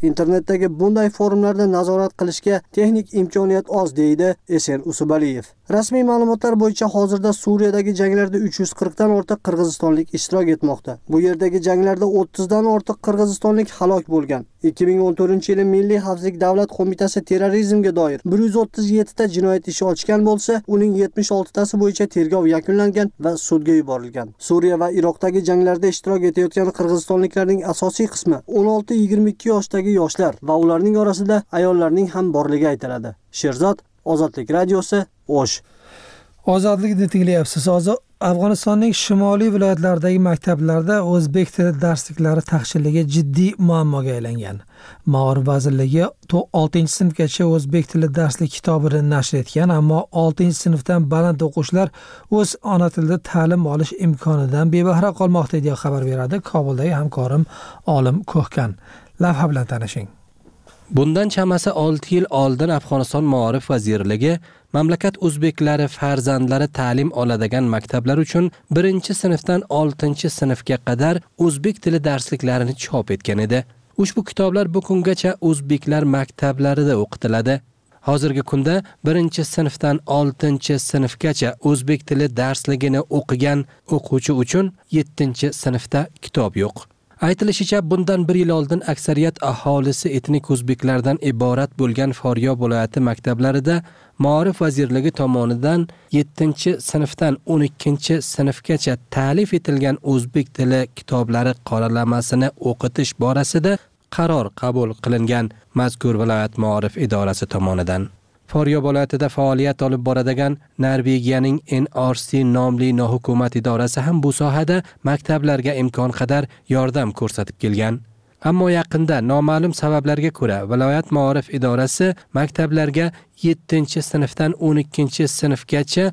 Internetdagi bunday forumlarda nazorat qilishga texnik imkoniyat oz, deydi Esen Usubaliyev. Rasmiy ma'lumotlar bo'yicha hozirda Suriyadagi janglarda 340 dan ortiq qirg'izistonlik ishtirok etmoqda. Bu yerdagi janglarda 30 dan ortiq qirg'izistonlik halok bo'lgan. 2014-yili Milliy xavfsizlik davlat qo'mitasi terrorizmga doir 137 ta jinoyat ishi ochgan bo'lsa, uning 76 tasi bo'yicha tergov yakunlangan va sudga yuborilgan. Suriya va Iroqdagi janglarda ishtirok etayotgan qirg'izistonliklarning asosiy qismi 16-22 yoshdagi yoshlar va ularning orasida ayollarning ham borligi aytiladi. Sherzod, Ozodlik radiosi, O'sh. Ozodlikni tinglayapsiz. Afg'onistonning shimoliy viloyatlaridagi maktablarda o'zbek tili darsliklari taqchilligi jiddiy muammoga aylangan. Ma'rifat vazirligi 6-sinfgacha o'zbek tili darslik kitobini nashr etgan, ammo 6-sinfdan baland o'quvchilar o'z ona tilida ta'lim olish imkonidan bebahra qolmoqda deya xabar beradi Kobuldagi hamkorim Olim Ko'hkan. Lavha bilan tanishing. Bundan chamasi 6 yil oldin Afg'oniston Ma'rifat vazirligi mamlakat o'zbeklari farzandlari ta'lim oladigan maktablar uchun 1-sinfdan 6-sinfga qadar o'zbek tili darsliklarini chop etgan edi. Ushbu kitoblar bu kungacha o'zbeklar maktablarida o'qitiladi. Hozirgi kunda 1-sinfdan 6-sinfgacha o'zbek tili darsligini o'qigan o'quvchi uchun 7-sinfda kitob yo'q. Aytilishicha, bundan 1 yil oldin aksariyat aholisi etnik o'zbeklardan iborat bo'lgan Faryob viloyati maktablarida Ma'rifat vazirligi tomonidan 7-sinfdan 12-sinfgacha ta'lif etilgan o'zbek tili kitoblari qoralamasini o'qitish borasida qaror qabul qilingan mazkur viloyat Ma'rifat idorasi tomonidan. Faryob viloyatida faoliyat olib boradigan Norvegiyaning NRC nomli nohukumat idorasi ham bu sohada maktablarga imkon qadar yordam ko'rsatib kelgan. Ammo yaqinda noma'lum sabablarga ko'ra viloyat Ma'rifat idorasi maktablarga 7-sinfdan 12-sinfgacha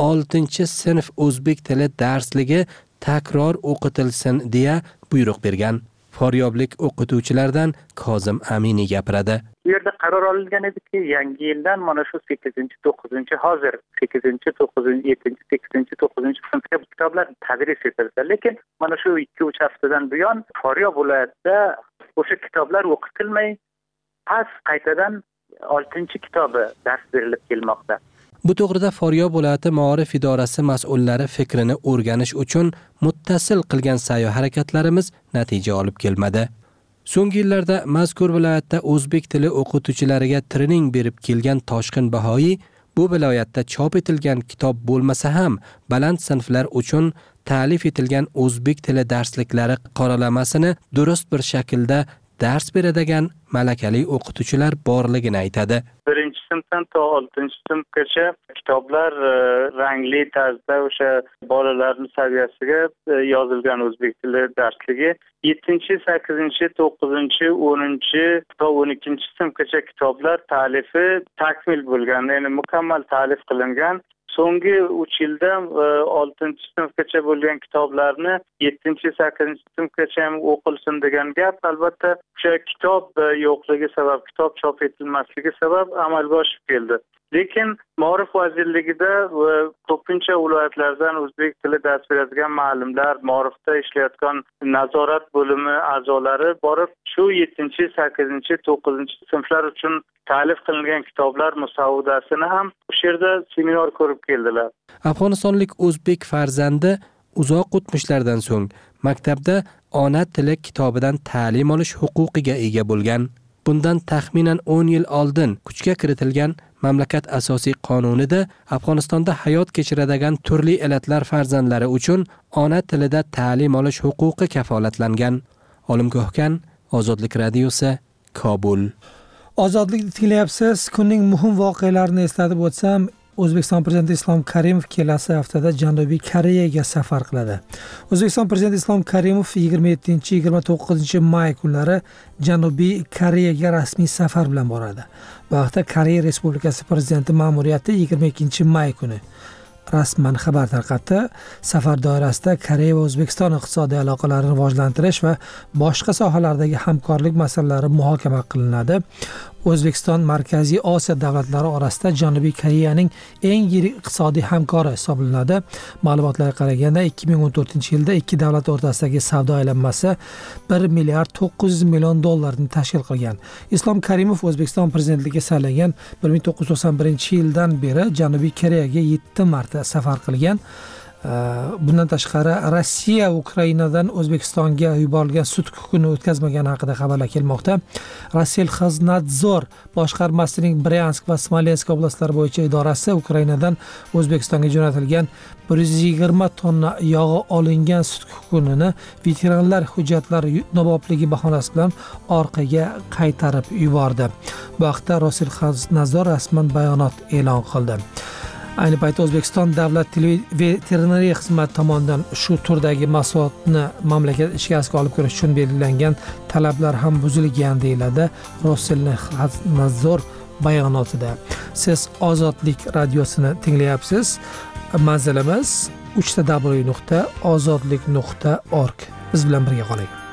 6-sinf o'zbek tili darsligi takror o'qitilsin deya buyruq bergan. Faryoblik o'qituvchilardan Kozim Amini gapiradi. Bu yerda qaror olingan ediki, yangi yildan mana shu 8-9 hozir 8-9 7-8-9 sinfga bu kitoblar tadris etildi. Lekin mana shu 2-3 haftadan buyon Faryob viloyatida o'sha kitoblar o'qitilmay, past qaytadan 6-kitobi dars berilib kelmoqda. Bu to'g'rida Faryob viloyati Ma'rifat idorasi mas'ullari fikrini o'rganish uchun muttasil qilgan sa'y-harakatlarimiz natija olib kelmadi. So'nggi yillarda mazkur viloyatda o'zbek tili o'qituvchilariga trening berib kelgan Toshqin Bahoyi bu viloyatda chop etilgan kitob bo'lmasa ham baland sinflar uchun ta'lif etilgan o'zbek tili darsliklari qoralamasini durust bir shaklda dars beradigan malakali o'qituvchilar borligini aytadi. 1-sinfdan to 6-sinfgacha kitoblar rangli tarzda o'sha bolalarning saviyasiga yozilgan o'zbek tili darsligi 7-8-9-10-12-sinfgacha kitoblar ta'lifi takmil bo'lgan, ya'ni mukammal ta'lif qilingan. So'nggi 3 yilda 6-sinfgacha bo'lgan kitoblarni 7-8-sinfgacha ham o'qilsin degan gap, albatta o'sha kitob yo'qligi sabab, kitob chop etilmasligi sabab amalga oshib keldi. Lekin Ma'rifat vazirligida ko'pincha viloyatlardan o'zbek tili dars beradigan ma'lumlar, Ma'rifatda ishlayotgan nazorat bo'limi a'zolari borib shu 7-8-9 sinflar uchun ta'lif qilingan kitoblar musavvodasini ham o'sha yerda seminar ko'rib keldilar. Afg'onistonlik o'zbek farzandi uzoq o'tmishlardan so'ng maktabda ona tili kitobidan ta'lim olish huquqiga ega bo'lgan. Bundan taxminan 10 yil oldin kuchga kiritilgan mamlakat asosiy qonunida Afg'onistonda hayot kechiradigan turli illatlar farzandlari uchun ona tilida ta'lim olish huquqi kafolatlangan. Olim Ko'hkan, Ozodlik radiosi, Kobul. Ozodlikni tinglayapsiz. Kunning muhim voqealarini eslatib o'tsam, O'zbekiston prezidenti Islom Karimov kelasi haftada Janubiy Koreyaga safar qiladi. O'zbekiston prezidenti Islom Karimov 27-29 may kunlari Janubiy Koreyaga rasmiy safar bilan boradi. Bu haqda Koreya Respublikasi prezidenti ma'muriyati 22 may kuni rasman xabar tarqatdi. Safar doirasida Koreya va O'zbekiston iqtisodiy aloqalarini rivojlantirish va boshqa sohalardagi hamkorlik masalalari muhokama qilinadi. O'zbekiston Markaziy Osiyo davlatlari orasida Janubiy Koreyaning eng yirik iqtisodiy hamkori hisoblanadi. Ma'lumotlarga qaraganda 2014-yilda ikki davlat o'rtasidagi savdo aylanmasi 1 milliard 900 million dollarni tashkil qilgan. Islom Karimov O'zbekiston prezidentligiga saylangan 1991-yildan beri Janubiy Koreyaga 7 marta safar qilgan. Bundan tashqari Rossiya Ukrainadan O'zbekistonga yuborilgan sud kukuni o'tkazmagani haqida xabarlar kelmoqda. Roselxoznadzor boshqarmasining Bryansk va Smolensk oblastlari bo'yicha idorasi Ukrainadan O'zbekistonga jo'natilgan 120 tonna yog'i olingan sud kukunini veteranlar hujjatlari nobobligi bahonasi bilan orqaga qaytarib yubordi. Bu haqda Roselxoznadzor rasman bayonot e'lon qildi. Ayni paytda O'zbekiston davlat veterinariya xizmati tomonidan shu turdagi mahsulotni mamlakat ichkarisiga olib kirish uchun belgilangan talablar ham buzilgan deyiladi Roselxoznadzor bayonotida. Siz Ozodlik radiosini tinglayapsiz. Manzilimiz www.ozodlik.org. Biz bilan birga qoling.